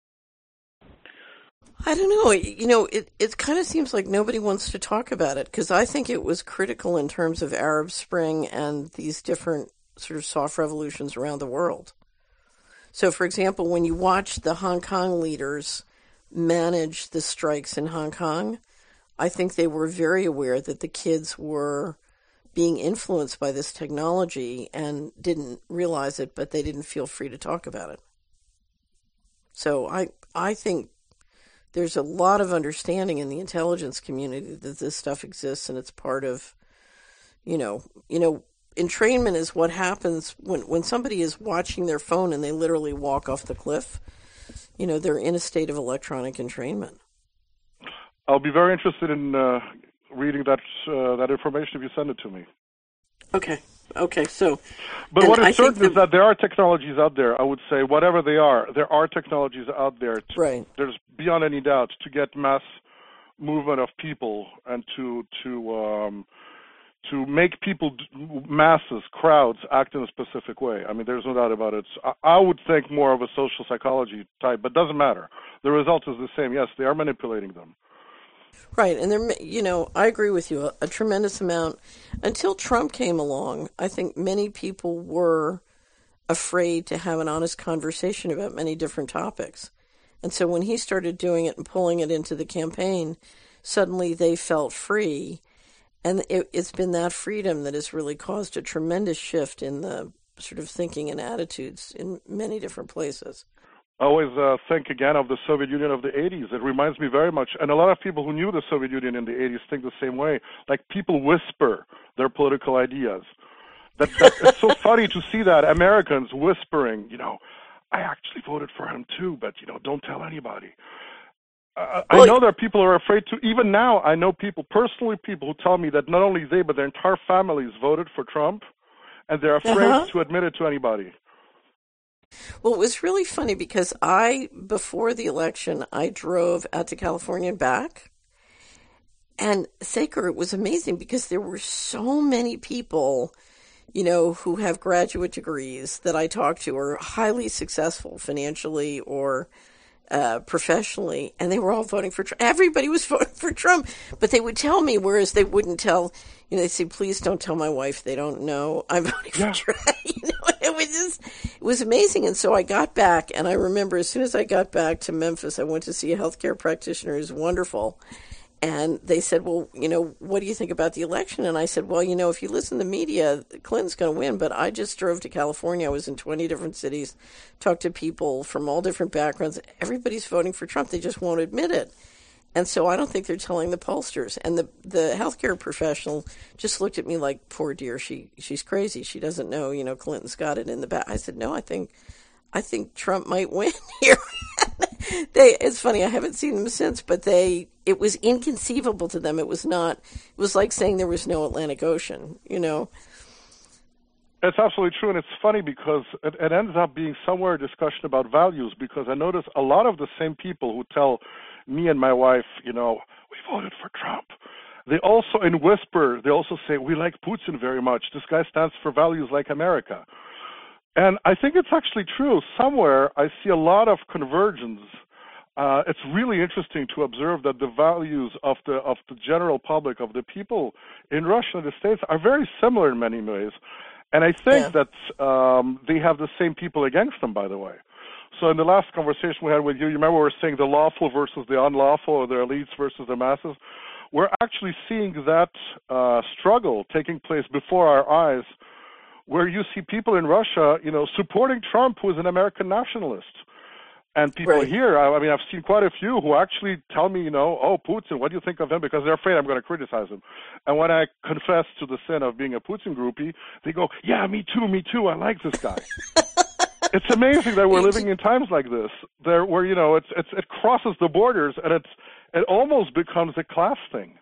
I don't know. You know, it, it kind of seems like nobody wants to talk about it, because I think it was critical in terms of Arab Spring and these different sort of soft revolutions around the world. So, for example, when you watch the Hong Kong leaders manage the strikes in Hong Kong, I think they were very aware that the kids were being influenced by this technology and didn't realize it, but they didn't feel free to talk about it. So I I think there's a lot of understanding in the intelligence community that this stuff exists, and it's part of, you know, you know, entrainment is what happens when, when somebody is watching their phone and they literally walk off the cliff. You know, they're in a state of electronic entrainment. I'll be very interested in uh, reading that uh, that information if you send it to me. Okay. Okay. So, but what is certain the, is that there are technologies out there. I would say, whatever they are, there are technologies out there. To, right. There's beyond any doubt to get mass movement of people and to to um, to make people, masses, crowds, act in a specific way. I mean, there's no doubt about it. I, I would think more of a social psychology type, but it doesn't matter. The result is the same. Yes, they are manipulating them. Right, and there, you know, I agree with you, a, a tremendous amount. Until Trump came along, I think many people were afraid to have an honest conversation about many different topics. And so when he started doing it and pulling it into the campaign, suddenly they felt free. And it, it's been that freedom that has really caused a tremendous shift in the sort of thinking and attitudes in many different places. I always uh, think again of the Soviet Union of the eighties. It reminds me very much, and a lot of people who knew the Soviet Union in the eighties think the same way. Like, people whisper their political ideas. That, that it's so funny to see that, Americans whispering, you know, I actually voted for him too, but, you know, don't tell anybody. Uh, I know there are people who are afraid to, even now, I know people, personally people who tell me that not only they, but their entire families voted for Trump, and they're afraid uh-huh. to admit it to anybody. Well, it was really funny because I, before the election, I drove out to California and back. And Saker, it was amazing because there were so many people, you know, who have graduate degrees that I talked to, or highly successful financially or uh, professionally, and they were all voting for Trump. Everybody was voting for Trump, but they would tell me, whereas they wouldn't tell, you know, they say, please don't tell my wife, they don't know I'm voting yeah. for Trump. You know, it was just, it was amazing. And so I got back, and I remember as soon as I got back to Memphis, I went to see a healthcare practitioner who's wonderful. And they said, well, you know, what do you think about the election? And I said, well, you know, if you listen to the media, Clinton's going to win. But I just drove to California. I was in twenty different cities, talked to people from all different backgrounds. Everybody's voting for Trump. They just won't admit it. And so I don't think they're telling the pollsters. And the the healthcare professional just looked at me like, poor dear, she she's crazy. She doesn't know, you know, Clinton's got it in the back. I said, no, I think I think Trump might win here. They, it's funny, I haven't seen them since, but they, it was inconceivable to them. It was not, it was like saying there was no Atlantic Ocean, you know. It's absolutely true, and it's funny because it, it ends up being somewhere a discussion about values, because I notice a lot of the same people who tell me and my wife, you know, we voted for Trump. They also, in whisper, they also say, we like Putin very much. This guy stands for values like America. And I think it's actually true. Somewhere I see a lot of convergence. Uh, it's really interesting to observe that the values of the of the general public, of the people in Russia and the States, are very similar in many ways. And I think yeah. that um, they have the same people against them, by the way. So in the last conversation we had with you, you remember we were saying the lawful versus the unlawful, or the elites versus the masses? We're actually seeing that uh, struggle taking place before our eyes, where you see people in Russia, you know, supporting Trump, who is an American nationalist. And people right. here, I, I mean, I've seen quite a few who actually tell me, you know, oh, Putin, what do you think of him? Because they're afraid I'm going to criticize him. And when I confess to the sin of being a Putin groupie, they go, yeah, me too, me too, I like this guy. It's amazing that we're living in times like this, there, where, you know, it's, it's, it crosses the borders, and it's, it almost becomes a class thing.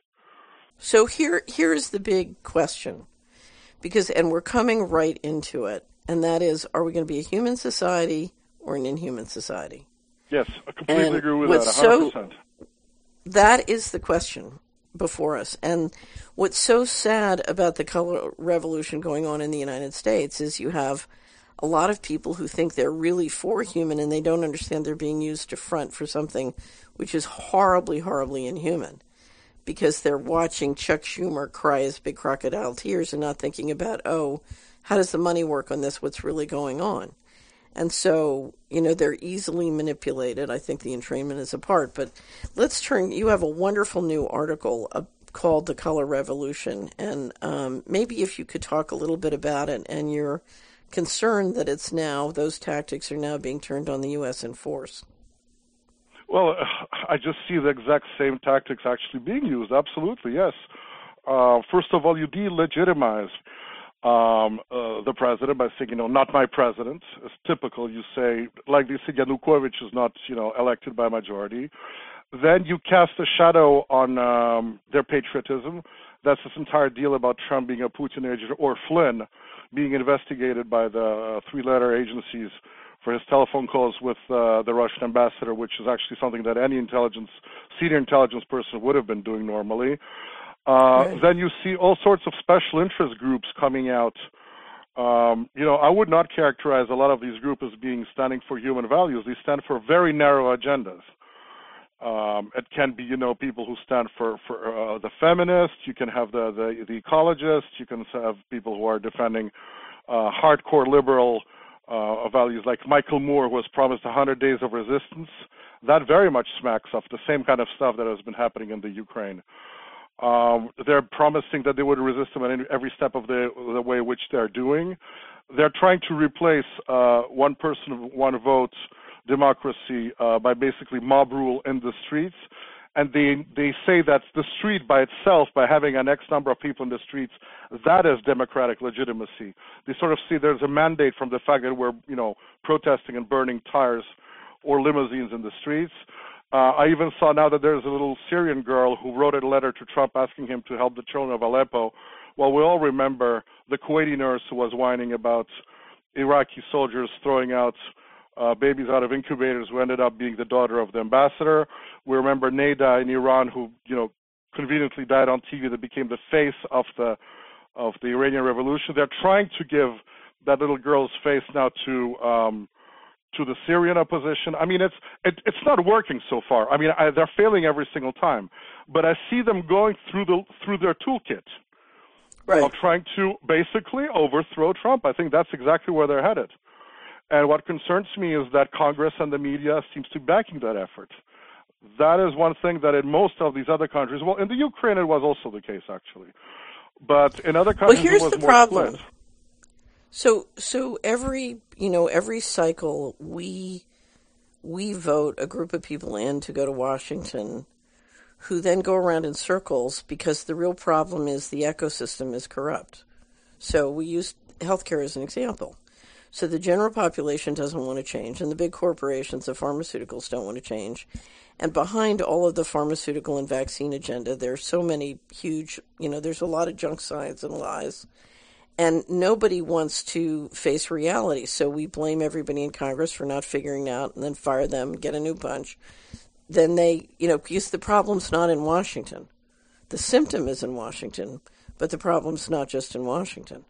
So here, here's the big question. Because, and we're coming right into it, and that is, are we going to be a human society or an inhuman society? Yes, I completely and agree with that, one hundred percent. So, that is the question before us. And what's so sad about the color revolution going on in the United States is you have a lot of people who think they're really for human, and they don't understand they're being used to front for something which is horribly, horribly inhuman. Because they're watching Chuck Schumer cry his big crocodile tears and not thinking about, oh, how does the money work on this? What's really going on? And so, you know, they're easily manipulated. I think the entrainment is a part. But let's turn, you have a wonderful new article uh, called The Color Revolution. And um, maybe if you could talk a little bit about it and your concern that it's now, those tactics are now being turned on the U S in force. Well, I just see the exact same tactics actually being used. Absolutely, yes. Uh, first of all, you delegitimize um, uh, the president by saying, you know, not my president. It's typical. You say, like they said, Yanukovych is not, you know, elected by majority. Then you cast a shadow on um, their patriotism. That's this entire deal about Trump being a Putin agent, or Flynn being investigated by the uh, three-letter agencies for his telephone calls with uh, the Russian ambassador, which is actually something that any intelligence, senior intelligence person would have been doing normally. Uh, right. Then you see all sorts of special interest groups coming out. Um, you know, I would not characterize a lot of these groups as being standing for human values. They stand for very narrow agendas. Um, it can be, you know, people who stand for, for uh, the feminists. You can have the, the, the ecologists. You can have people who are defending uh, hardcore liberal Uh, values, like Michael Moore, who has promised one hundred days of resistance. That very much smacks of the same kind of stuff that has been happening in the Ukraine. Um, they're promising that they would resist them in every step of the, the way which they're doing. They're trying to replace uh, one person, one vote democracy uh, by basically mob rule in the streets. And they, they say that the street by itself, by having an X number of people in the streets, that is democratic legitimacy. They sort of see there's a mandate from the fact that we're, you know, protesting and burning tires or limousines in the streets. Uh, I even saw now that there's a little Syrian girl who wrote a letter to Trump asking him to help the children of Aleppo. Well, we all remember the Kuwaiti nurse who was whining about Iraqi soldiers throwing out Uh, babies out of incubators who ended up being the daughter of the ambassador. We remember Neda in Iran, who, you know, conveniently died on T V, that became the face of the of the Iranian Revolution. They're trying to give that little girl's face now to um, to the Syrian opposition. I mean, it's it, it's not working so far. I mean, I, they're failing every single time. But I see them going through the through their toolkit right. of trying to basically overthrow Trump. I think that's exactly where they're headed. And what concerns me is that Congress and the media seems to be backing that effort. That is one thing that in most of these other countries, well, in the Ukraine it was also the case actually, but in other countries well, here's it was the more problem. split. So, so every you know every cycle we we vote a group of people in to go to Washington, who then go around in circles because the real problem is the ecosystem is corrupt. So we use healthcare as an example. So the general population doesn't want to change, and the big corporations, the pharmaceuticals, don't want to change. And behind all of the pharmaceutical and vaccine agenda, there's so many huge, you know, there's a lot of junk science and lies. And nobody wants to face reality. So we blame everybody in Congress for not figuring it out and then fire them, get a new bunch. Then they, you know, because the problem's not in Washington. The symptom is in Washington, but the problem's not just in Washington.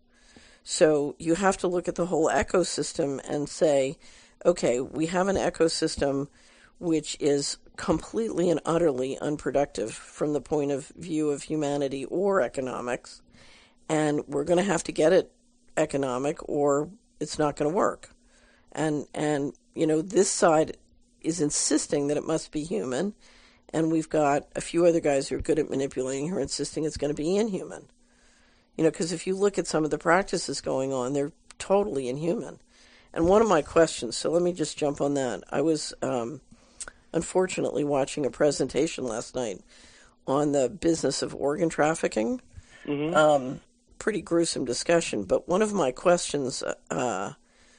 So you have to look at the whole ecosystem and say, okay, we have an ecosystem which is completely and utterly unproductive from the point of view of humanity or economics, and we're going to have to get it economic or it's not going to work. And, and you know, this side is insisting that it must be human, and we've got a few other guys who are good at manipulating who are insisting it's going to be inhuman. You know, because if you look at some of the practices going on, they're totally inhuman. And one of my questions, so let me just jump on that. I was um, unfortunately watching a presentation last night on the business of organ trafficking. Mm-hmm. Um, pretty gruesome discussion. But one of my questions, uh,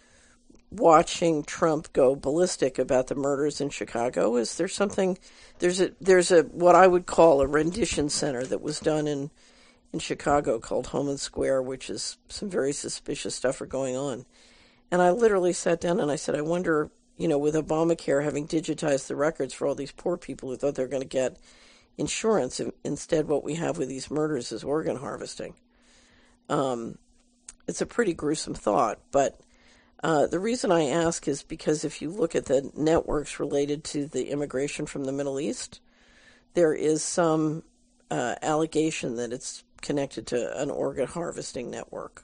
watching Trump go ballistic about the murders in Chicago, is there something, there's a, there's a, what I would call a rendition center that was done in in Chicago called Homan Square, which is some very suspicious stuff are going on. And I literally sat down and I said, I wonder, you know, with Obamacare having digitized the records for all these poor people who thought they were going to get insurance, instead what we have with these murders is organ harvesting. Um, it's a pretty gruesome thought, but uh, the reason I ask is because if you look at the networks related to the immigration from the Middle East, there is some uh, allegation that it's connected to an organ harvesting network.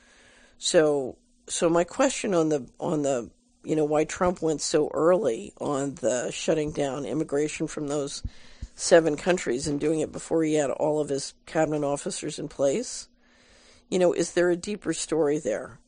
So, so my question on the on the you know why Trump went so early on the shutting down immigration from those seven countries and doing it before he had all of his cabinet officers in place, you know, is there a deeper story there?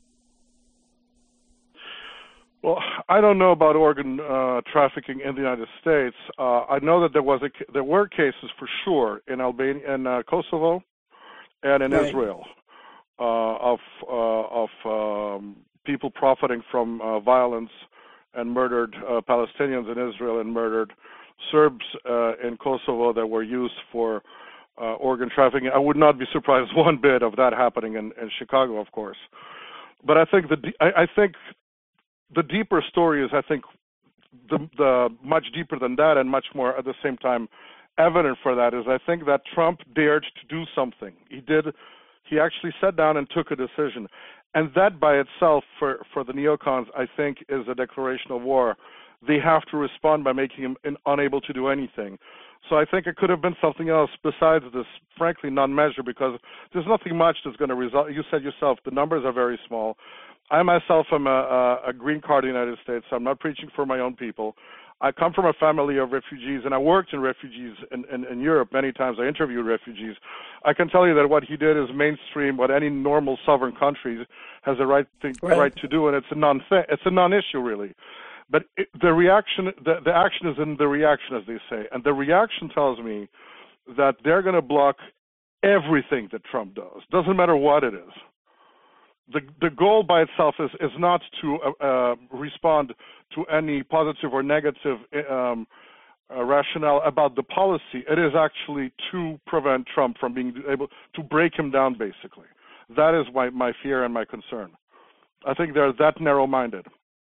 Well, I don't know about organ uh, trafficking in the United States. Uh, I know that there was a there were cases for sure in Albania and uh, Kosovo. And in right. Israel, uh, of uh, of um, people profiting from uh, violence and murdered uh, Palestinians in Israel and murdered Serbs uh, in Kosovo that were used for uh, organ trafficking. I would not be surprised one bit of that happening in, in Chicago, of course. But I think the I, I think the deeper story is I think the the much deeper than that and much more at the same time. Evident for that is I think that Trump dared to do something. He did. He actually sat down and took a decision. And that by itself, for, for the neocons, I think is a declaration of war. They have to respond by making him in, unable to do anything. So I think it could have been something else besides this, frankly, non-measure, because there's nothing much that's going to result. You said yourself, the numbers are very small. I myself am a, a green card in the United States, so I'm not preaching for my own people. I come from a family of refugees, and I worked in refugees in, in, in Europe many times. I interviewed refugees. I can tell you that what he did is mainstream what any normal sovereign country has a right to, right. right to do, and it's a non it's a non-issue really. But it, the reaction, the, the action is in the reaction, as they say, and the reaction tells me that they're going to block everything that Trump does. Doesn't matter what it is. The the goal by itself is, is not to uh, uh, respond to any positive or negative um, uh, rationale about the policy. It is actually to prevent Trump from being able to break him down, basically. That is my, my fear and my concern. I think they're that narrow-minded.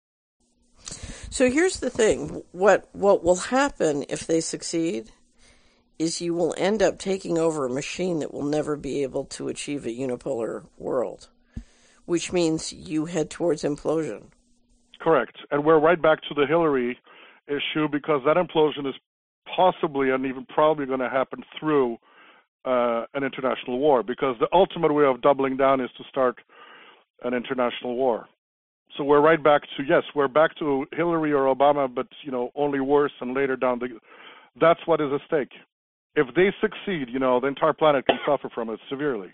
So here's the thing. What what will happen if they succeed is you will end up taking over a machine that will never be able to achieve a unipolar world, which means you head towards implosion. Correct. And we're right back to the Hillary issue, because that implosion is possibly and even probably going to happen through uh, an international war, because the ultimate way of doubling down is to start an international war. So we're right back to, yes, we're back to Hillary or Obama, but, you know, only worse and later down the That's what is at stake. If they succeed, you know, the entire planet can suffer from it severely.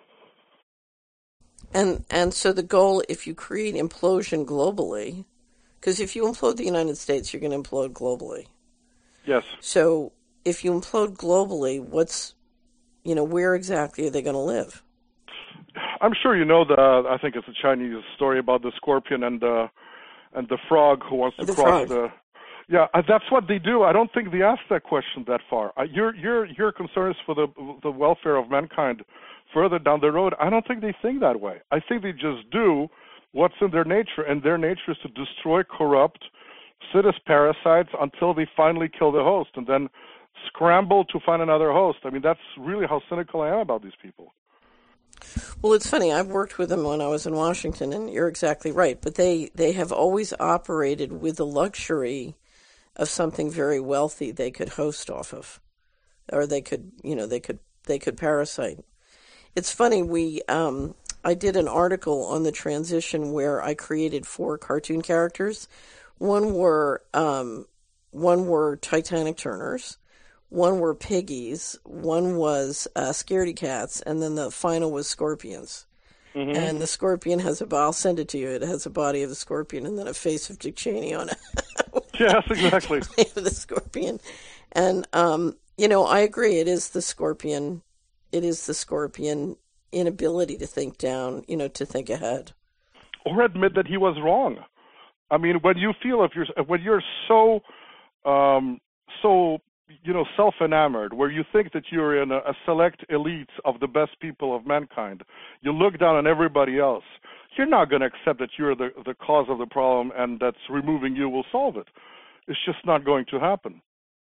And and so the goal, if you create implosion globally, because if you implode the United States, you're going to implode globally. Yes. So if you implode globally, what's, you know, where exactly are they going to live? I'm sure you know the, I think it's a Chinese story about the scorpion and the, and the frog who wants to The cross frog. the, yeah, uh, that's what they do. I don't think they ask that question that far. Uh, your, your, your concern is for the, the welfare of mankind further down the road. I don't think they think that way. I think they just do what's in their nature, and their nature is to destroy, corrupt, sit as parasites until they finally kill the host and then scramble to find another host. I mean, that's really how cynical I am about these people. Well, it's funny. I've worked with them when I was in Washington, and you're exactly right. But they, they have always operated with the luxury of something very wealthy they could host off of, or they could, you know, they could they could parasite. It's funny. We um, I did an article on the transition where I created four cartoon characters. One were um, one were Titanic Turners. One were piggies, one was uh, scaredy cats, and then the final was scorpions. Mm-hmm. And the scorpion has a, I'll send it to you, it has a body of the scorpion and then a face of Dick Cheney on it. Yes, exactly. The scorpion. And, um, you know, I agree, it is the scorpion, it is the scorpion inability to think down, you know, to think ahead. Or admit that he was wrong. I mean, when you feel, if you're, when you're so, um, so, you know, self-enamored, where you think that you're in a, a select elite of the best people of mankind, you look down on everybody else, you're not going to accept that you're the, the cause of the problem and that's removing you will solve it. It's just not going to happen.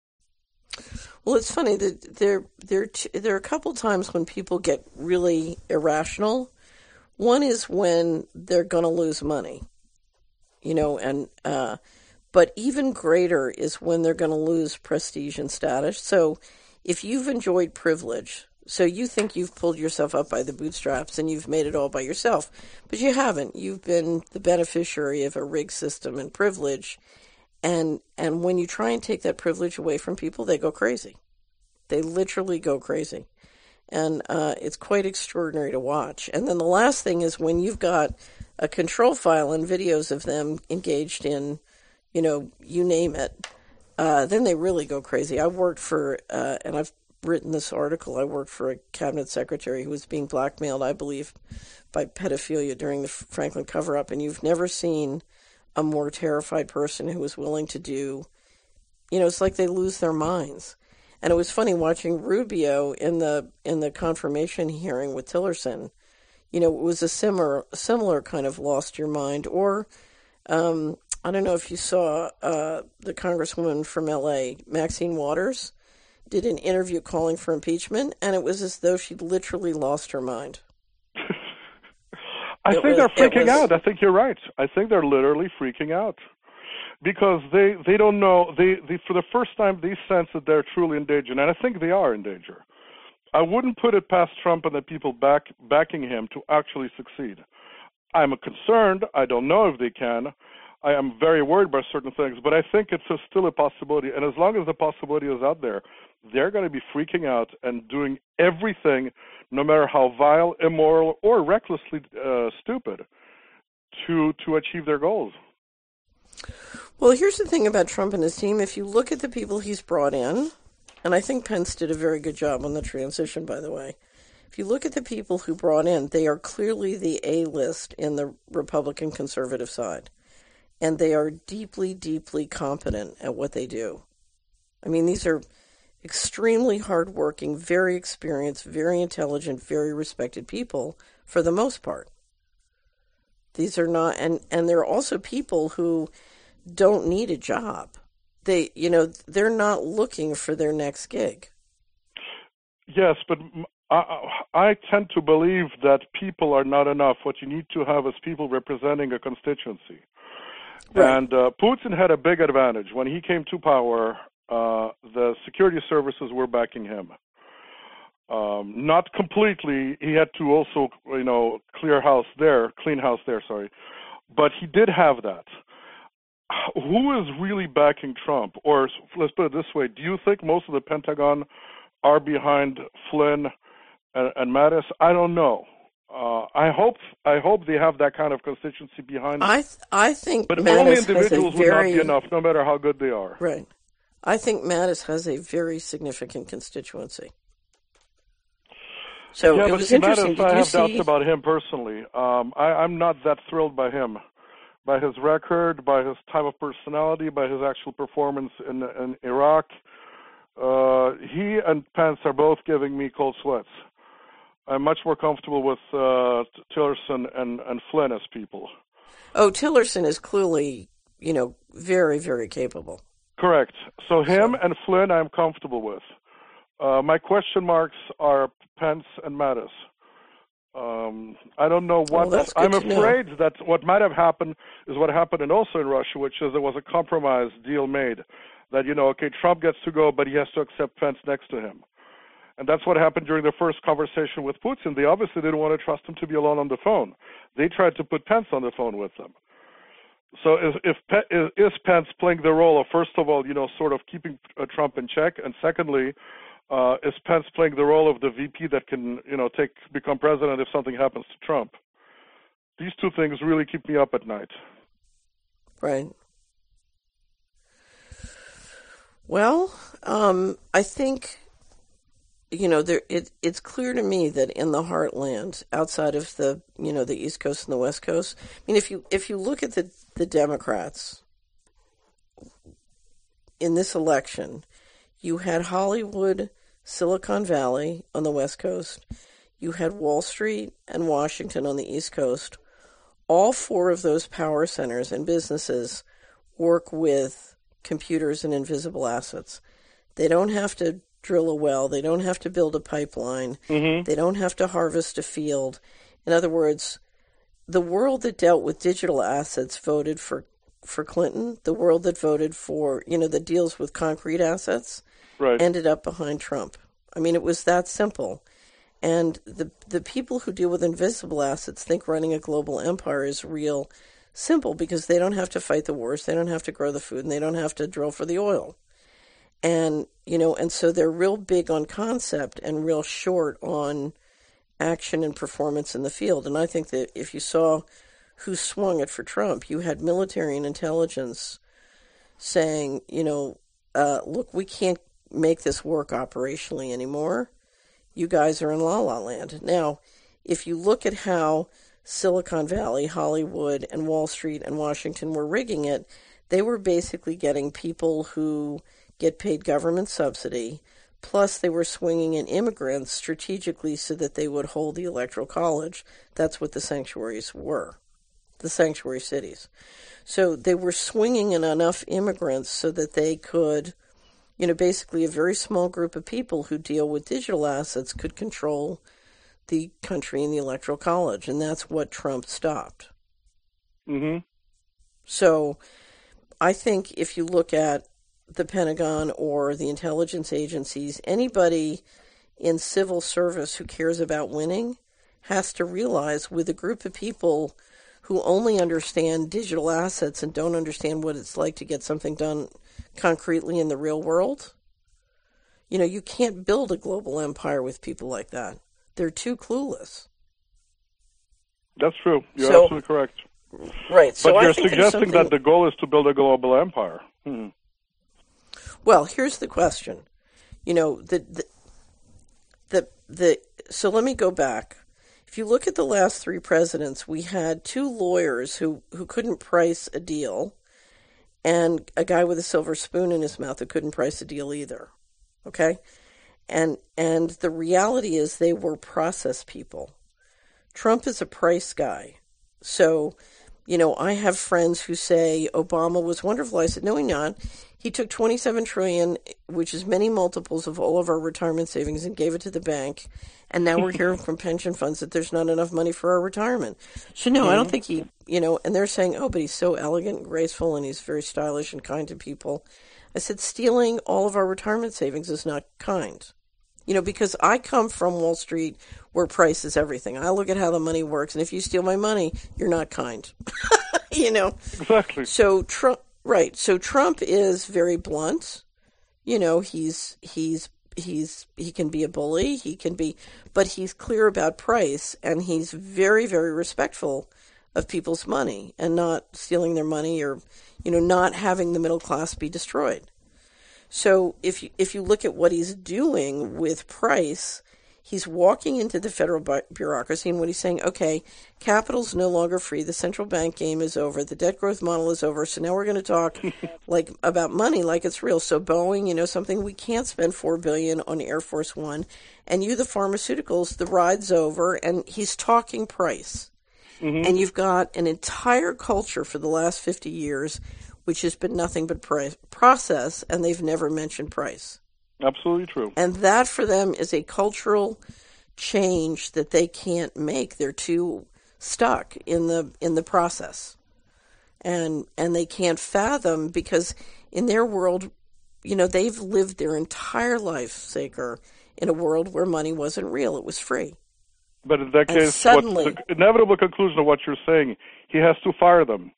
Well, it's funny that there, there, there are a couple times when people get really irrational. One is when they're going to lose money, you know, and, uh, but even greater is when they're going to lose prestige and status. So if you've enjoyed privilege, so you think you've pulled yourself up by the bootstraps and you've made it all by yourself, but you haven't. You've been the beneficiary of a rigged system and privilege. And, and when you try and take that privilege away from people, they go crazy. They literally go crazy. And uh, it's quite extraordinary to watch. And then the last thing is when you've got a control file and videos of them engaged in, you know, you name it, uh, then they really go crazy. I worked for, uh, and I've written this article, I worked for a cabinet secretary who was being blackmailed, I believe, by pedophilia during the Franklin cover-up, and you've never seen a more terrified person who was willing to do, you know, it's like they lose their minds. And it was funny watching Rubio in the in the confirmation hearing with Tillerson. You know, it was a similar similar kind of lost your mind. Or um, I don't know if you saw uh, the Congresswoman from L A, Maxine Waters, did an interview calling for impeachment, and it was as though she'd literally lost her mind. I it think was, they're freaking was, out. I think you're right. I think they're literally freaking out. Because they, they don't know, they, they for the first time they sense that they're truly in danger, and I think they are in danger. I wouldn't put it past Trump and the people back, backing him to actually succeed. I'm concerned. I don't know if they can. I am very worried by certain things, but I think it's a, still a possibility. And as long as the possibility is out there, they're going to be freaking out and doing everything, no matter how vile, immoral, or recklessly uh, stupid, to to achieve their goals. Well, here's the thing about Trump and his team. If you look at the people he's brought in, and I think Pence did a very good job on the transition, by the way. If you look at the people who brought in, they are clearly the A-list in the Republican conservative side. And they are deeply, deeply competent at what they do. I mean, these are extremely hardworking, very experienced, very intelligent, very respected people for the most part. These are not, and, and they're also people who don't need a job. They, you know, they're not looking for their next gig. Yes, but I, I tend to believe that people are not enough. What you need to have is people representing a constituency. Right. And uh, Putin had a big advantage. When he came to power, uh, the security services were backing him. Um, not completely. He had to also, you know, clear house there, clean house there, sorry. But he did have that. who is really backing Trump? Or let's put it this way: do you think most of the Pentagon are behind Flynn and, and Mattis? I don't know. Uh, I hope I hope they have that kind of constituency behind them. I th- I think but Mattis only individuals has a very, would not be enough, no matter how good they are. Right. I think Mattis has a very significant constituency. So yeah, it but was see, interesting. Mattis, Did I you have see... doubts about him personally. Um, I, I'm not that thrilled by him, by his record, by his type of personality, by his actual performance in, in Iraq. Uh, he and Pence are both giving me cold sweats. I'm much more comfortable with uh, Tillerson and, and Flynn as people. Oh, Tillerson is clearly, you know, very, very capable. Correct. So him So. and Flynn I'm comfortable with. Uh, my question marks are Pence and Mattis. Um, I don't know what... Well, I'm afraid know. that what might have happened is what happened in also in Russia, which is there was a compromise deal made. That, you know, okay, Trump gets to go, but he has to accept Pence next to him. And that's what happened during the first conversation with Putin. They obviously didn't want to trust him to be alone on the phone. They tried to put Pence on the phone with them. So is, if is, is Pence playing the role of, first of all, you know, sort of keeping uh, Trump in check, and secondly, uh, is Pence playing the role of the V P that can, you know, take become president if something happens to Trump? These two things really keep me up at night. Right. Well, um, I think, you know, there it, it's clear to me that in the heartland, outside of the, you know, the East Coast and the West Coast, I mean, if you if you look at the, the Democrats in this election, you had Hollywood, Silicon Valley on the West Coast, you had Wall Street and Washington on the East Coast. All four of those power centers and businesses work with computers and invisible assets. They don't have to drill a well. They don't have to build a pipeline. Mm-hmm. They don't have to harvest a field. In other words, the world that dealt with digital assets voted for, for Clinton. The world that voted for, you know, that deals with concrete assets right. ended up behind Trump. I mean, it was that simple. And the the people who deal with invisible assets think running a global empire is real simple because they don't have to fight the wars, they don't have to grow the food, and they don't have to drill for the oil. And, you know, and so they're real big on concept and real short on action and performance in the field. And I think that if you saw who swung it for Trump, you had military and intelligence saying, you know, uh, look, we can't make this work operationally anymore. You guys are in la-la land. Now, if you look at how Silicon Valley, Hollywood, and Wall Street and Washington were rigging it, they were basically getting people who get paid government subsidy, plus they were swinging in immigrants strategically so that they would hold the Electoral College. That's what the sanctuaries were, the sanctuary cities. So they were swinging in enough immigrants so that they could, you know, basically a very small group of people who deal with digital assets could control the country and the Electoral College, and that's what Trump stopped. Mm-hmm. So I think if you look at the Pentagon or the intelligence agencies, anybody in civil service who cares about winning has to realize with a group of people who only understand digital assets and don't understand what it's like to get something done concretely in the real world, you know, you can't build a global empire with people like that. They're too clueless. That's true. You're so, absolutely correct. Right. So but I you're think suggesting something... that the goal is to build a global empire. Hmm. Well, here's the question. You know, the, the the the so let me go back. If you look at the last three presidents, we had two lawyers who, who couldn't price a deal and a guy with a silver spoon in his mouth who couldn't price a deal either. Okay? And and the reality is they were process people. Trump is a price guy. So, you know, I have friends who say Obama was wonderful. I said, no, he's not. He took twenty-seven trillion dollars, which is many multiples of all of our retirement savings, and gave it to the bank. And now we're hearing from pension funds that there's not enough money for our retirement. So, no, mm-hmm. I don't think he, you know, and they're saying, oh, but he's so elegant and graceful and he's very stylish and kind to people. I said, stealing all of our retirement savings is not kind. You know, because I come from Wall Street where price is everything. I look at how the money works, and if you steal my money, you're not kind. You know? Exactly. So Trump, Right. So Trump is very blunt. You know, he's he's he's he can be a bully, he can be, but he's clear about price, and he's very, very respectful of people's money and not stealing their money, or, you know, not having the middle class be destroyed. So if you, if you look at what he's doing with price, he's walking into the federal bu- bureaucracy, and what he's saying, okay, capital's no longer free, the central bank game is over, the debt growth model is over, so now we're going to talk like about money like it's real. So Boeing, you know, something, we can't spend four billion dollars on Air Force One, and you, the pharmaceuticals, the ride's over, and he's talking price. Mm-hmm. And you've got an entire culture for the last fifty years which has been nothing but price, process, and they've never mentioned price. Absolutely true. And that for them is a cultural change that they can't make. They're too stuck in the in the process. And and they can't fathom, because in their world, you know, they've lived their entire life, Saker, in a world where money wasn't real, it was free. But in that and case, suddenly, what's the inevitable conclusion of what you're saying? He has to fire them.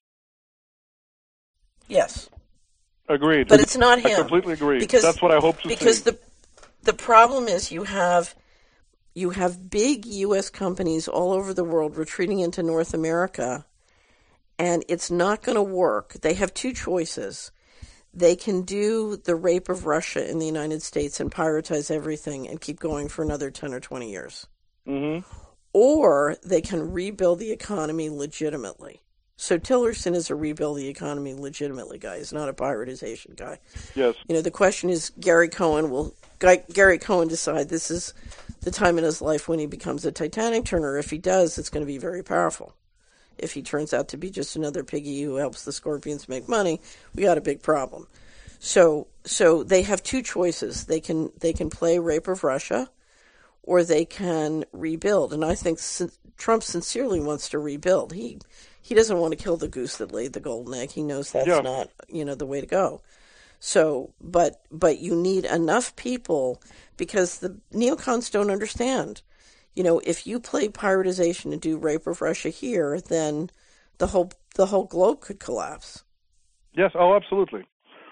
Yes. Agreed. But it's not him. I completely agree. Because, that's what I hope to because see. Because the the problem is you have you have big U S companies all over the world retreating into North America, and it's not going to work. They have two choices. They can do the rape of Russia in the United States and piratize everything and keep going for another ten or twenty years. Mm-hmm. Or they can rebuild the economy legitimately. So Tillerson is a rebuild the economy legitimately guy. He's not a privatization guy. Yes. You know, the question is, Gary Cohen will Gary Cohen decide this is the time in his life when he becomes a Titanic turner. If he does, it's going to be very powerful. If he turns out to be just another piggy who helps the Scorpions make money, we got a big problem. So so they have two choices. They can they can play rape of Russia, or they can rebuild. And I think Trump sincerely wants to rebuild. He He doesn't want to kill the goose that laid the golden egg. He knows that's yeah. not, you know, the way to go. So, but but you need enough people, because the neocons don't understand. You know, if you play privatization and do rape of Russia here, then the whole the whole globe could collapse. Yes, oh, absolutely.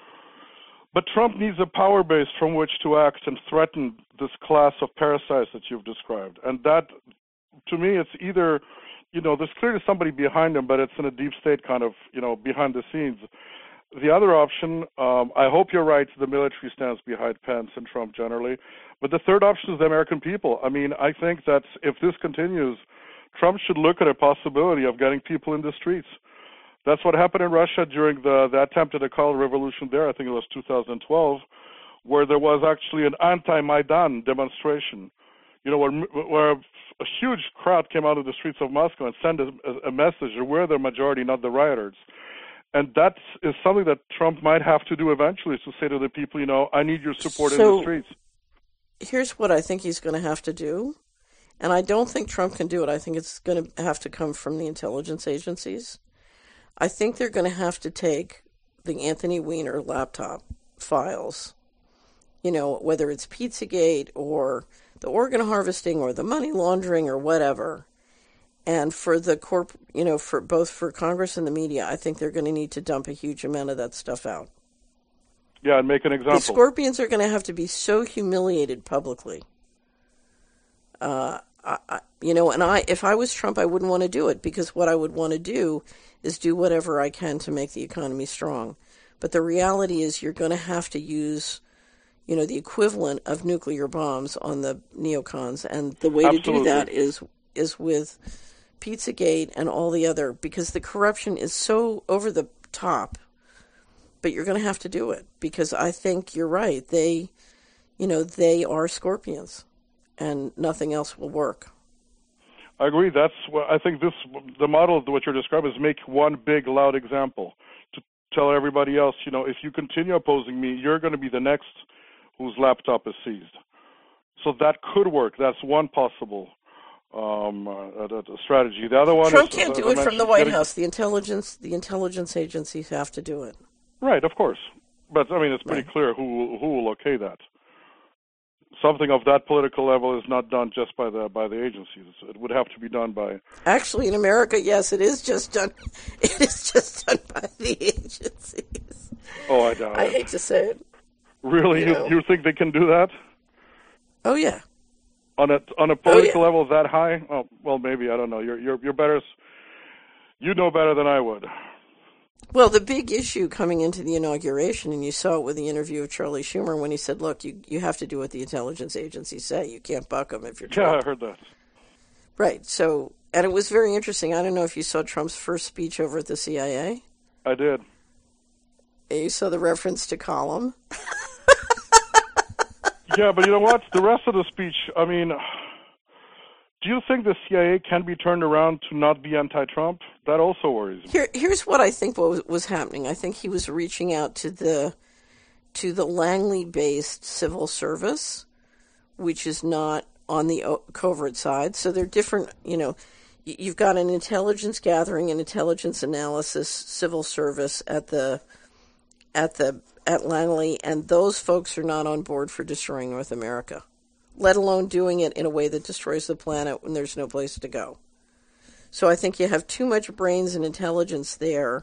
But Trump needs a power base from which to act and threaten this class of parasites that you've described. And that, to me, it's either, you know, there's clearly somebody behind him, but it's in a deep state kind of, you know, behind the scenes. The other option, um, I hope you're right, the military stands behind Pence and Trump generally. But the third option is the American people. I mean, I think that if this continues, Trump should look at a possibility of getting people in the streets. That's what happened in Russia during the, the attempt at a color revolution there, I think it was two thousand twelve, where there was actually an anti-Maidan demonstration, you know, where, where a huge crowd came out of the streets of Moscow and sent a, a message that we're the majority, not the rioters. And that is something that Trump might have to do eventually, is to say to the people, you know, I need your support so, in the streets. Here's what I think he's going to have to do. And I don't think Trump can do it. I think it's going to have to come from the intelligence agencies. I think they're going to have to take the Anthony Weiner laptop files, you know, whether it's Pizzagate or the organ harvesting or the money laundering or whatever. And for the corp, you know, for both for Congress and the media, I think they're going to need to dump a huge amount of that stuff out. Yeah, and make an example. The Scorpions are going to have to be so humiliated publicly. Uh, I, I, you know, and I, if I was Trump, I wouldn't want to do it, because what I would want to do is do whatever I can to make the economy strong. But the reality is, you're going to have to use, you know, the equivalent of nuclear bombs on the neocons, and the way Absolutely. to do that is is with Pizzagate and all the other, because the corruption is so over the top. But you're going to have to do it, because I think you're right. They, you know, they are Scorpions, and nothing else will work. I agree. That's what I think. This the model of what you're describing is make one big, loud example to tell everybody else, you know, if you continue opposing me, you're going to be the next whose laptop is seized. So that could work. That's one possible um, uh, strategy. The other one Trump is, can't uh, do it from the White getting... House. The intelligence, the intelligence agencies have to do it. Right, of course. But I mean, it's pretty right. clear who who will okay that. something of that political level is not done just by the by the agencies. It would have to be done by. Actually, in America, yes, it is just done. It is just done by the agencies. Oh, I doubt I it. hate to say it. Really, You you, know. you think they can do that Oh yeah. on a on a political yeah. level that high? Oh, well, maybe I don't know. You're you're you're better. You know better than I would. Well, the big issue coming into the inauguration, and you saw it with the interview of Charlie Schumer when he said, "Look, you you have to do what the intelligence agencies say. You can't buck them if you're Trump." Yeah, I heard that. Right. So, and it was very interesting. I don't know if you saw Trump's first speech over at the C I A. I did. You saw the reference to Column. Yeah, but you know what? The rest of the speech, I mean, do you think the C I A can be turned around to not be anti-Trump? That also worries me. Here, here's what I think was, was happening. I think he was reaching out to the to the Langley-based civil service, which is not on the covert side. So they're different. You know, you've got an intelligence gathering and intelligence analysis civil service at the at the at Langley, and those folks are not on board for destroying North America, let alone doing it in a way that destroys the planet when there's no place to go. So I think you have too much brains and intelligence there,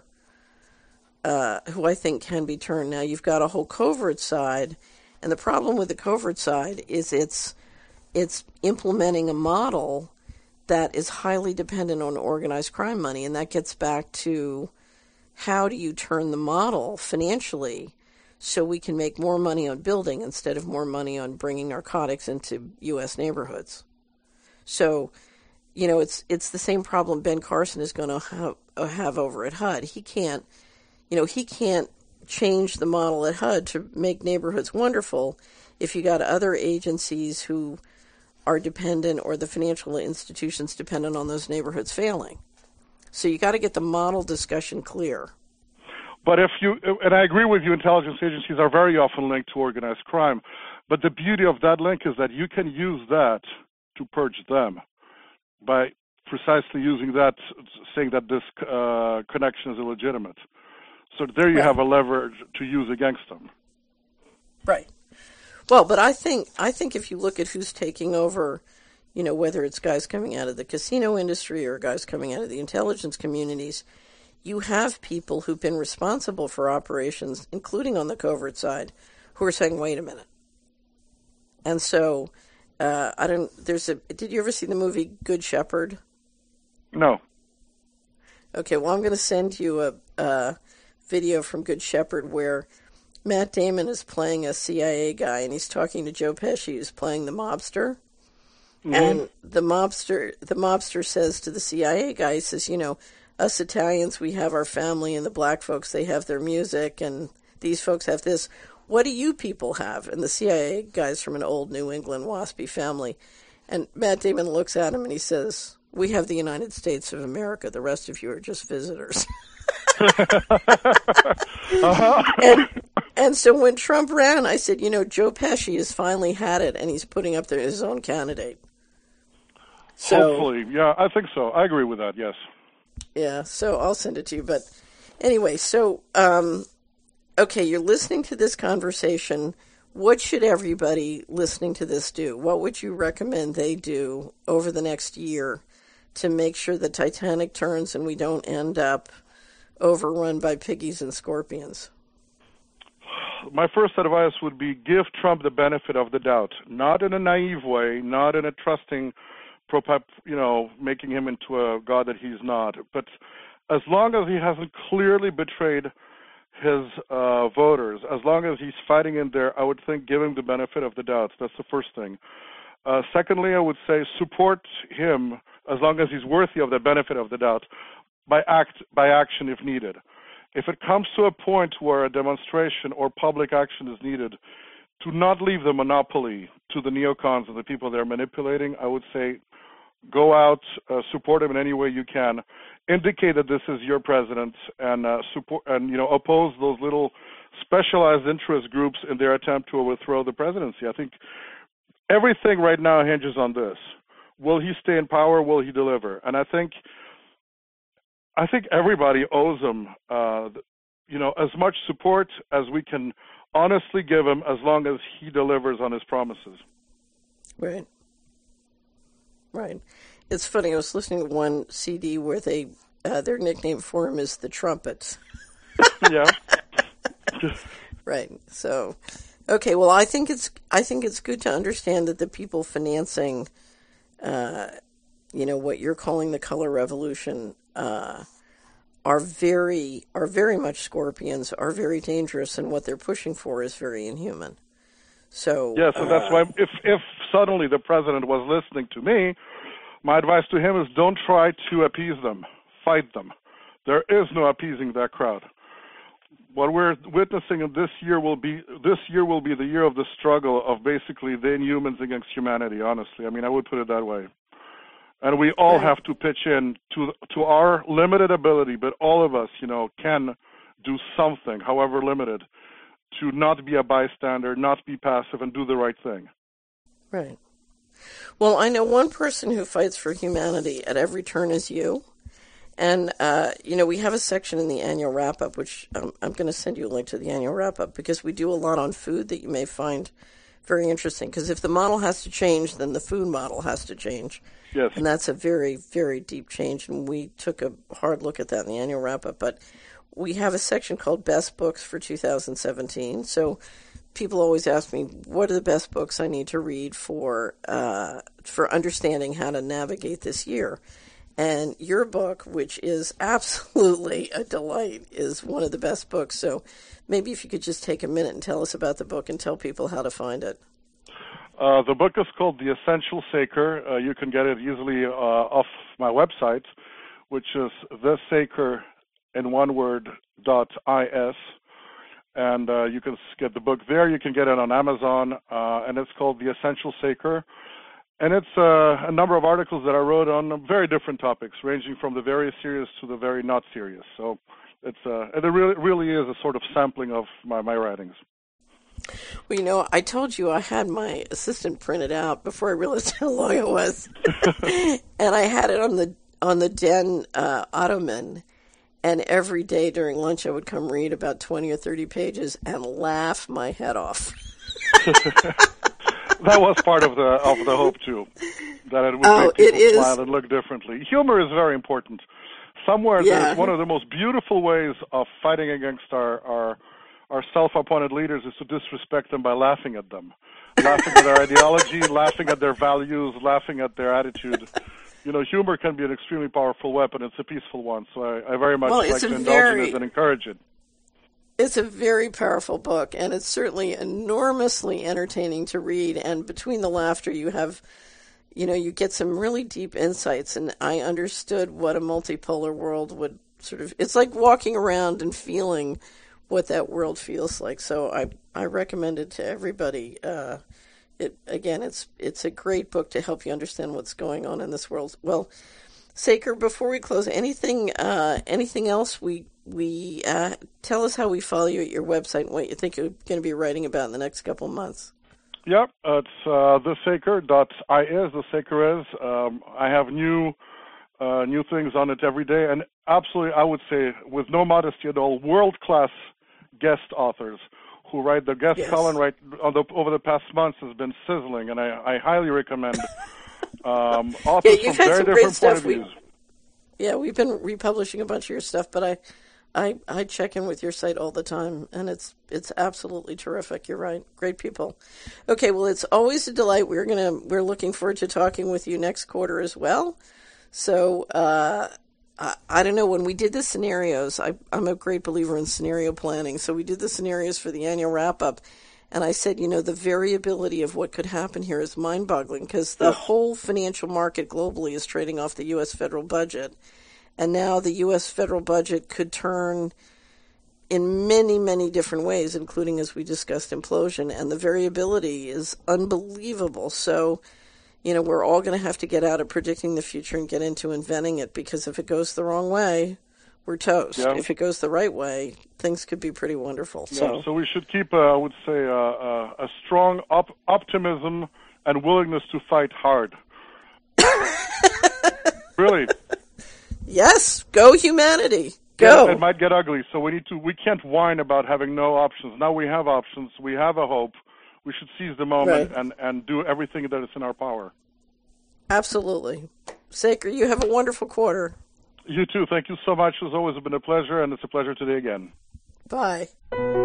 uh, who I think can be turned. Now you've got a whole covert side, and the problem with the covert side is it's it's implementing a model that is highly dependent on organized crime money, and that gets back to how do you turn the model financially so we can make more money on building instead of more money on bringing narcotics into U S neighborhoods. So, you know, it's it's the same problem Ben Carson is going to have, have over at H U D. He can't, you know, he can't change the model at H U D to make neighborhoods wonderful if you got other agencies who are dependent, or the financial institutions dependent on those neighborhoods failing. So you got to get the model discussion clear. But if you, and I agree with you, intelligence agencies are very often linked to organized crime. But the beauty of that link is that you can use that to purge them by precisely using that, saying that this uh, connection is illegitimate. So there you right. have a leverage to use against them. Right. Well, but I think I think if you look at who's taking over, you know, whether it's guys coming out of the casino industry or guys coming out of the intelligence communities, you have people who've been responsible for operations, including on the covert side, who are saying, wait a minute. And so, uh, I don't, there's a, did you ever see the movie Good Shepherd? No. Okay, well, I'm going to send you a, a video from Good Shepherd where Matt Damon is playing a C I A guy, and he's talking to Joe Pesci, who's playing the mobster. Mm-hmm. And the mobster, the mobster says to the C I A guy, he says, you know, us Italians, we have our family, and the black folks, they have their music, and these folks have this. What do you people have? And the C I A guy's from an old New England waspy family. And Matt Damon looks at him and he says, we have the United States of America. The rest of you are just visitors. uh-huh. and, and so when Trump ran, I said, you know, Joe Pesci has finally had it, and he's putting up there his own candidate. So, hopefully. Yeah, I think so. I agree with that, yes. Yeah, so I'll send it to you. But anyway, so, um, okay, you're listening to this conversation. What should everybody listening to this do? What would you recommend they do over the next year to make sure the Titanic turns and we don't end up overrun by piggies and scorpions? My first advice would be give Trump the benefit of the doubt, not in a naive way, not in a trusting, you know, making him into a god that he's not. But as long as he hasn't clearly betrayed his uh, voters, as long as he's fighting in there, I would think give him the benefit of the doubt. That's the first thing. Uh, secondly, I would say support him as long as he's worthy of the benefit of the doubt by act by action if needed. If it comes to a point where a demonstration or public action is needed, to not leave the monopoly to the neocons and the people they're manipulating, I would say go out, uh, support him in any way you can, indicate that this is your president, and uh, support and you know oppose those little specialized interest groups in their attempt to overthrow the presidency. I think everything right now hinges on this: will he stay in power? Will he deliver? And I think, I think everybody owes him, uh, you know, as much support as we can honestly give him, as long as he delivers on his promises. Right. Right. It's funny. I was listening to one C D where they uh, their nickname for him is the Trumpet. Yeah. Right. So, okay. Well, I think it's I think it's good to understand that the people financing, uh, you know, what you're calling the color revolution, uh, are very are very much scorpions, are very dangerous, and what they're pushing for is very inhuman. So yeah, so uh, that's why if if suddenly the president was listening to me, my advice to him is don't try to appease them, fight them. There is no appeasing that crowd. What we're witnessing in this year will be this year will be the year of the struggle of basically the inhumans against humanity. Honestly, I mean, I would put it that way. And we all have to pitch in to to our limited ability, but all of us, you know, can do something, however limited, to not be a bystander, not be passive, and do the right thing. Right. Well, I know one person who fights for humanity at every turn is you. And, uh, you know, we have a section in the annual wrap-up, which um, I'm going to send you a link to the annual wrap-up, because we do a lot on food that you may find very interesting. Because if the model has to change, then the food model has to change. Yes. And that's a very, very deep change, and we took a hard look at that in the annual wrap-up. But we have a section called Best Books for two thousand seventeen. So people always ask me, what are the best books I need to read for uh, for understanding how to navigate this year? And your book, which is absolutely a delight, is one of the best books. So maybe if you could just take a minute and tell us about the book and tell people how to find it. Uh, the book is called The Essential Saker. Uh, you can get it easily uh, off my website, which is the saker in one word dot is. And uh, you can get the book there. You can get it on Amazon, uh, and it's called The Essential Saker. And it's uh, a number of articles that I wrote on very different topics, ranging from the very serious to the very not serious. So it's uh, it really, really is a sort of sampling of my, my writings. Well, you know, I told you I had my assistant print it out before I realized how long it was. And I had it on the on the den uh, ottoman. And every day during lunch I would come read about twenty or thirty pages and laugh my head off. That was part of the of the hope too, that it would oh, make people it smile is. and look differently. Humor is very important. Somewhere Yeah. there's one of the most beautiful ways of fighting against our, our our self-appointed leaders is to disrespect them by laughing at them, laughing at their ideology, laughing at their values, laughing at their attitude. You know, humor can be an extremely powerful weapon. It's a peaceful one, so I, I very much well, like it's to a indulge very, in it and encourage it. It's a very powerful book, and it's certainly enormously entertaining to read. And between the laughter, you have, you know, you get some really deep insights. And I understood what a multipolar world would sort of. It's like walking around and feeling what that world feels like. So I I recommend it to everybody. Uh, it again, it's it's a great book to help you understand what's going on in this world. Well, Saker, before we close, anything uh, anything else we. We uh, tell us how we follow you at your website and what you think you're going to be writing about in the next couple of months. Yep, it's uh, the saker dot is. The Saker is. Um, I have new uh, new things on it every day, and absolutely, I would say, with no modesty at all, world-class guest authors who write the guest Yes. column right on the, over the past months has been sizzling, and I, I highly recommend um, authors Yeah, from very different point stuff. of views. We, yeah, we've been republishing a bunch of your stuff, but I. I, I check in with your site all the time, and it's it's absolutely terrific. You're right, great people. Okay, well, it's always a delight. We're gonna we're looking forward to talking with you next quarter as well. So uh, I, I don't know, when we did the scenarios, I, I'm a great believer in scenario planning. So we did the scenarios for the annual wrap up, and I said, you know, the variability of what could happen here is mind-boggling because the Yes. whole financial market globally is trading off the U S federal budget. And now the U S federal budget could turn in many, many different ways, including, as we discussed, implosion. And the variability is unbelievable. So, you know, we're all going to have to get out of predicting the future and get into inventing it, because if it goes the wrong way, we're toast. Yeah. If it goes the right way, things could be pretty wonderful. Yeah, So, so we should keep, uh, I would say, uh, uh, a strong op- optimism and willingness to fight hard. Really. yes, go humanity. Go. Yeah, it might get ugly, so we need to. We can't whine about having no options. Now we have options. We have a hope. we should seize the moment Right. and, and do everything that is in our power. Absolutely. Saker, you have a wonderful quarter. You too. Thank you so much. It's always been a pleasure, and it's a pleasure today again. Bye.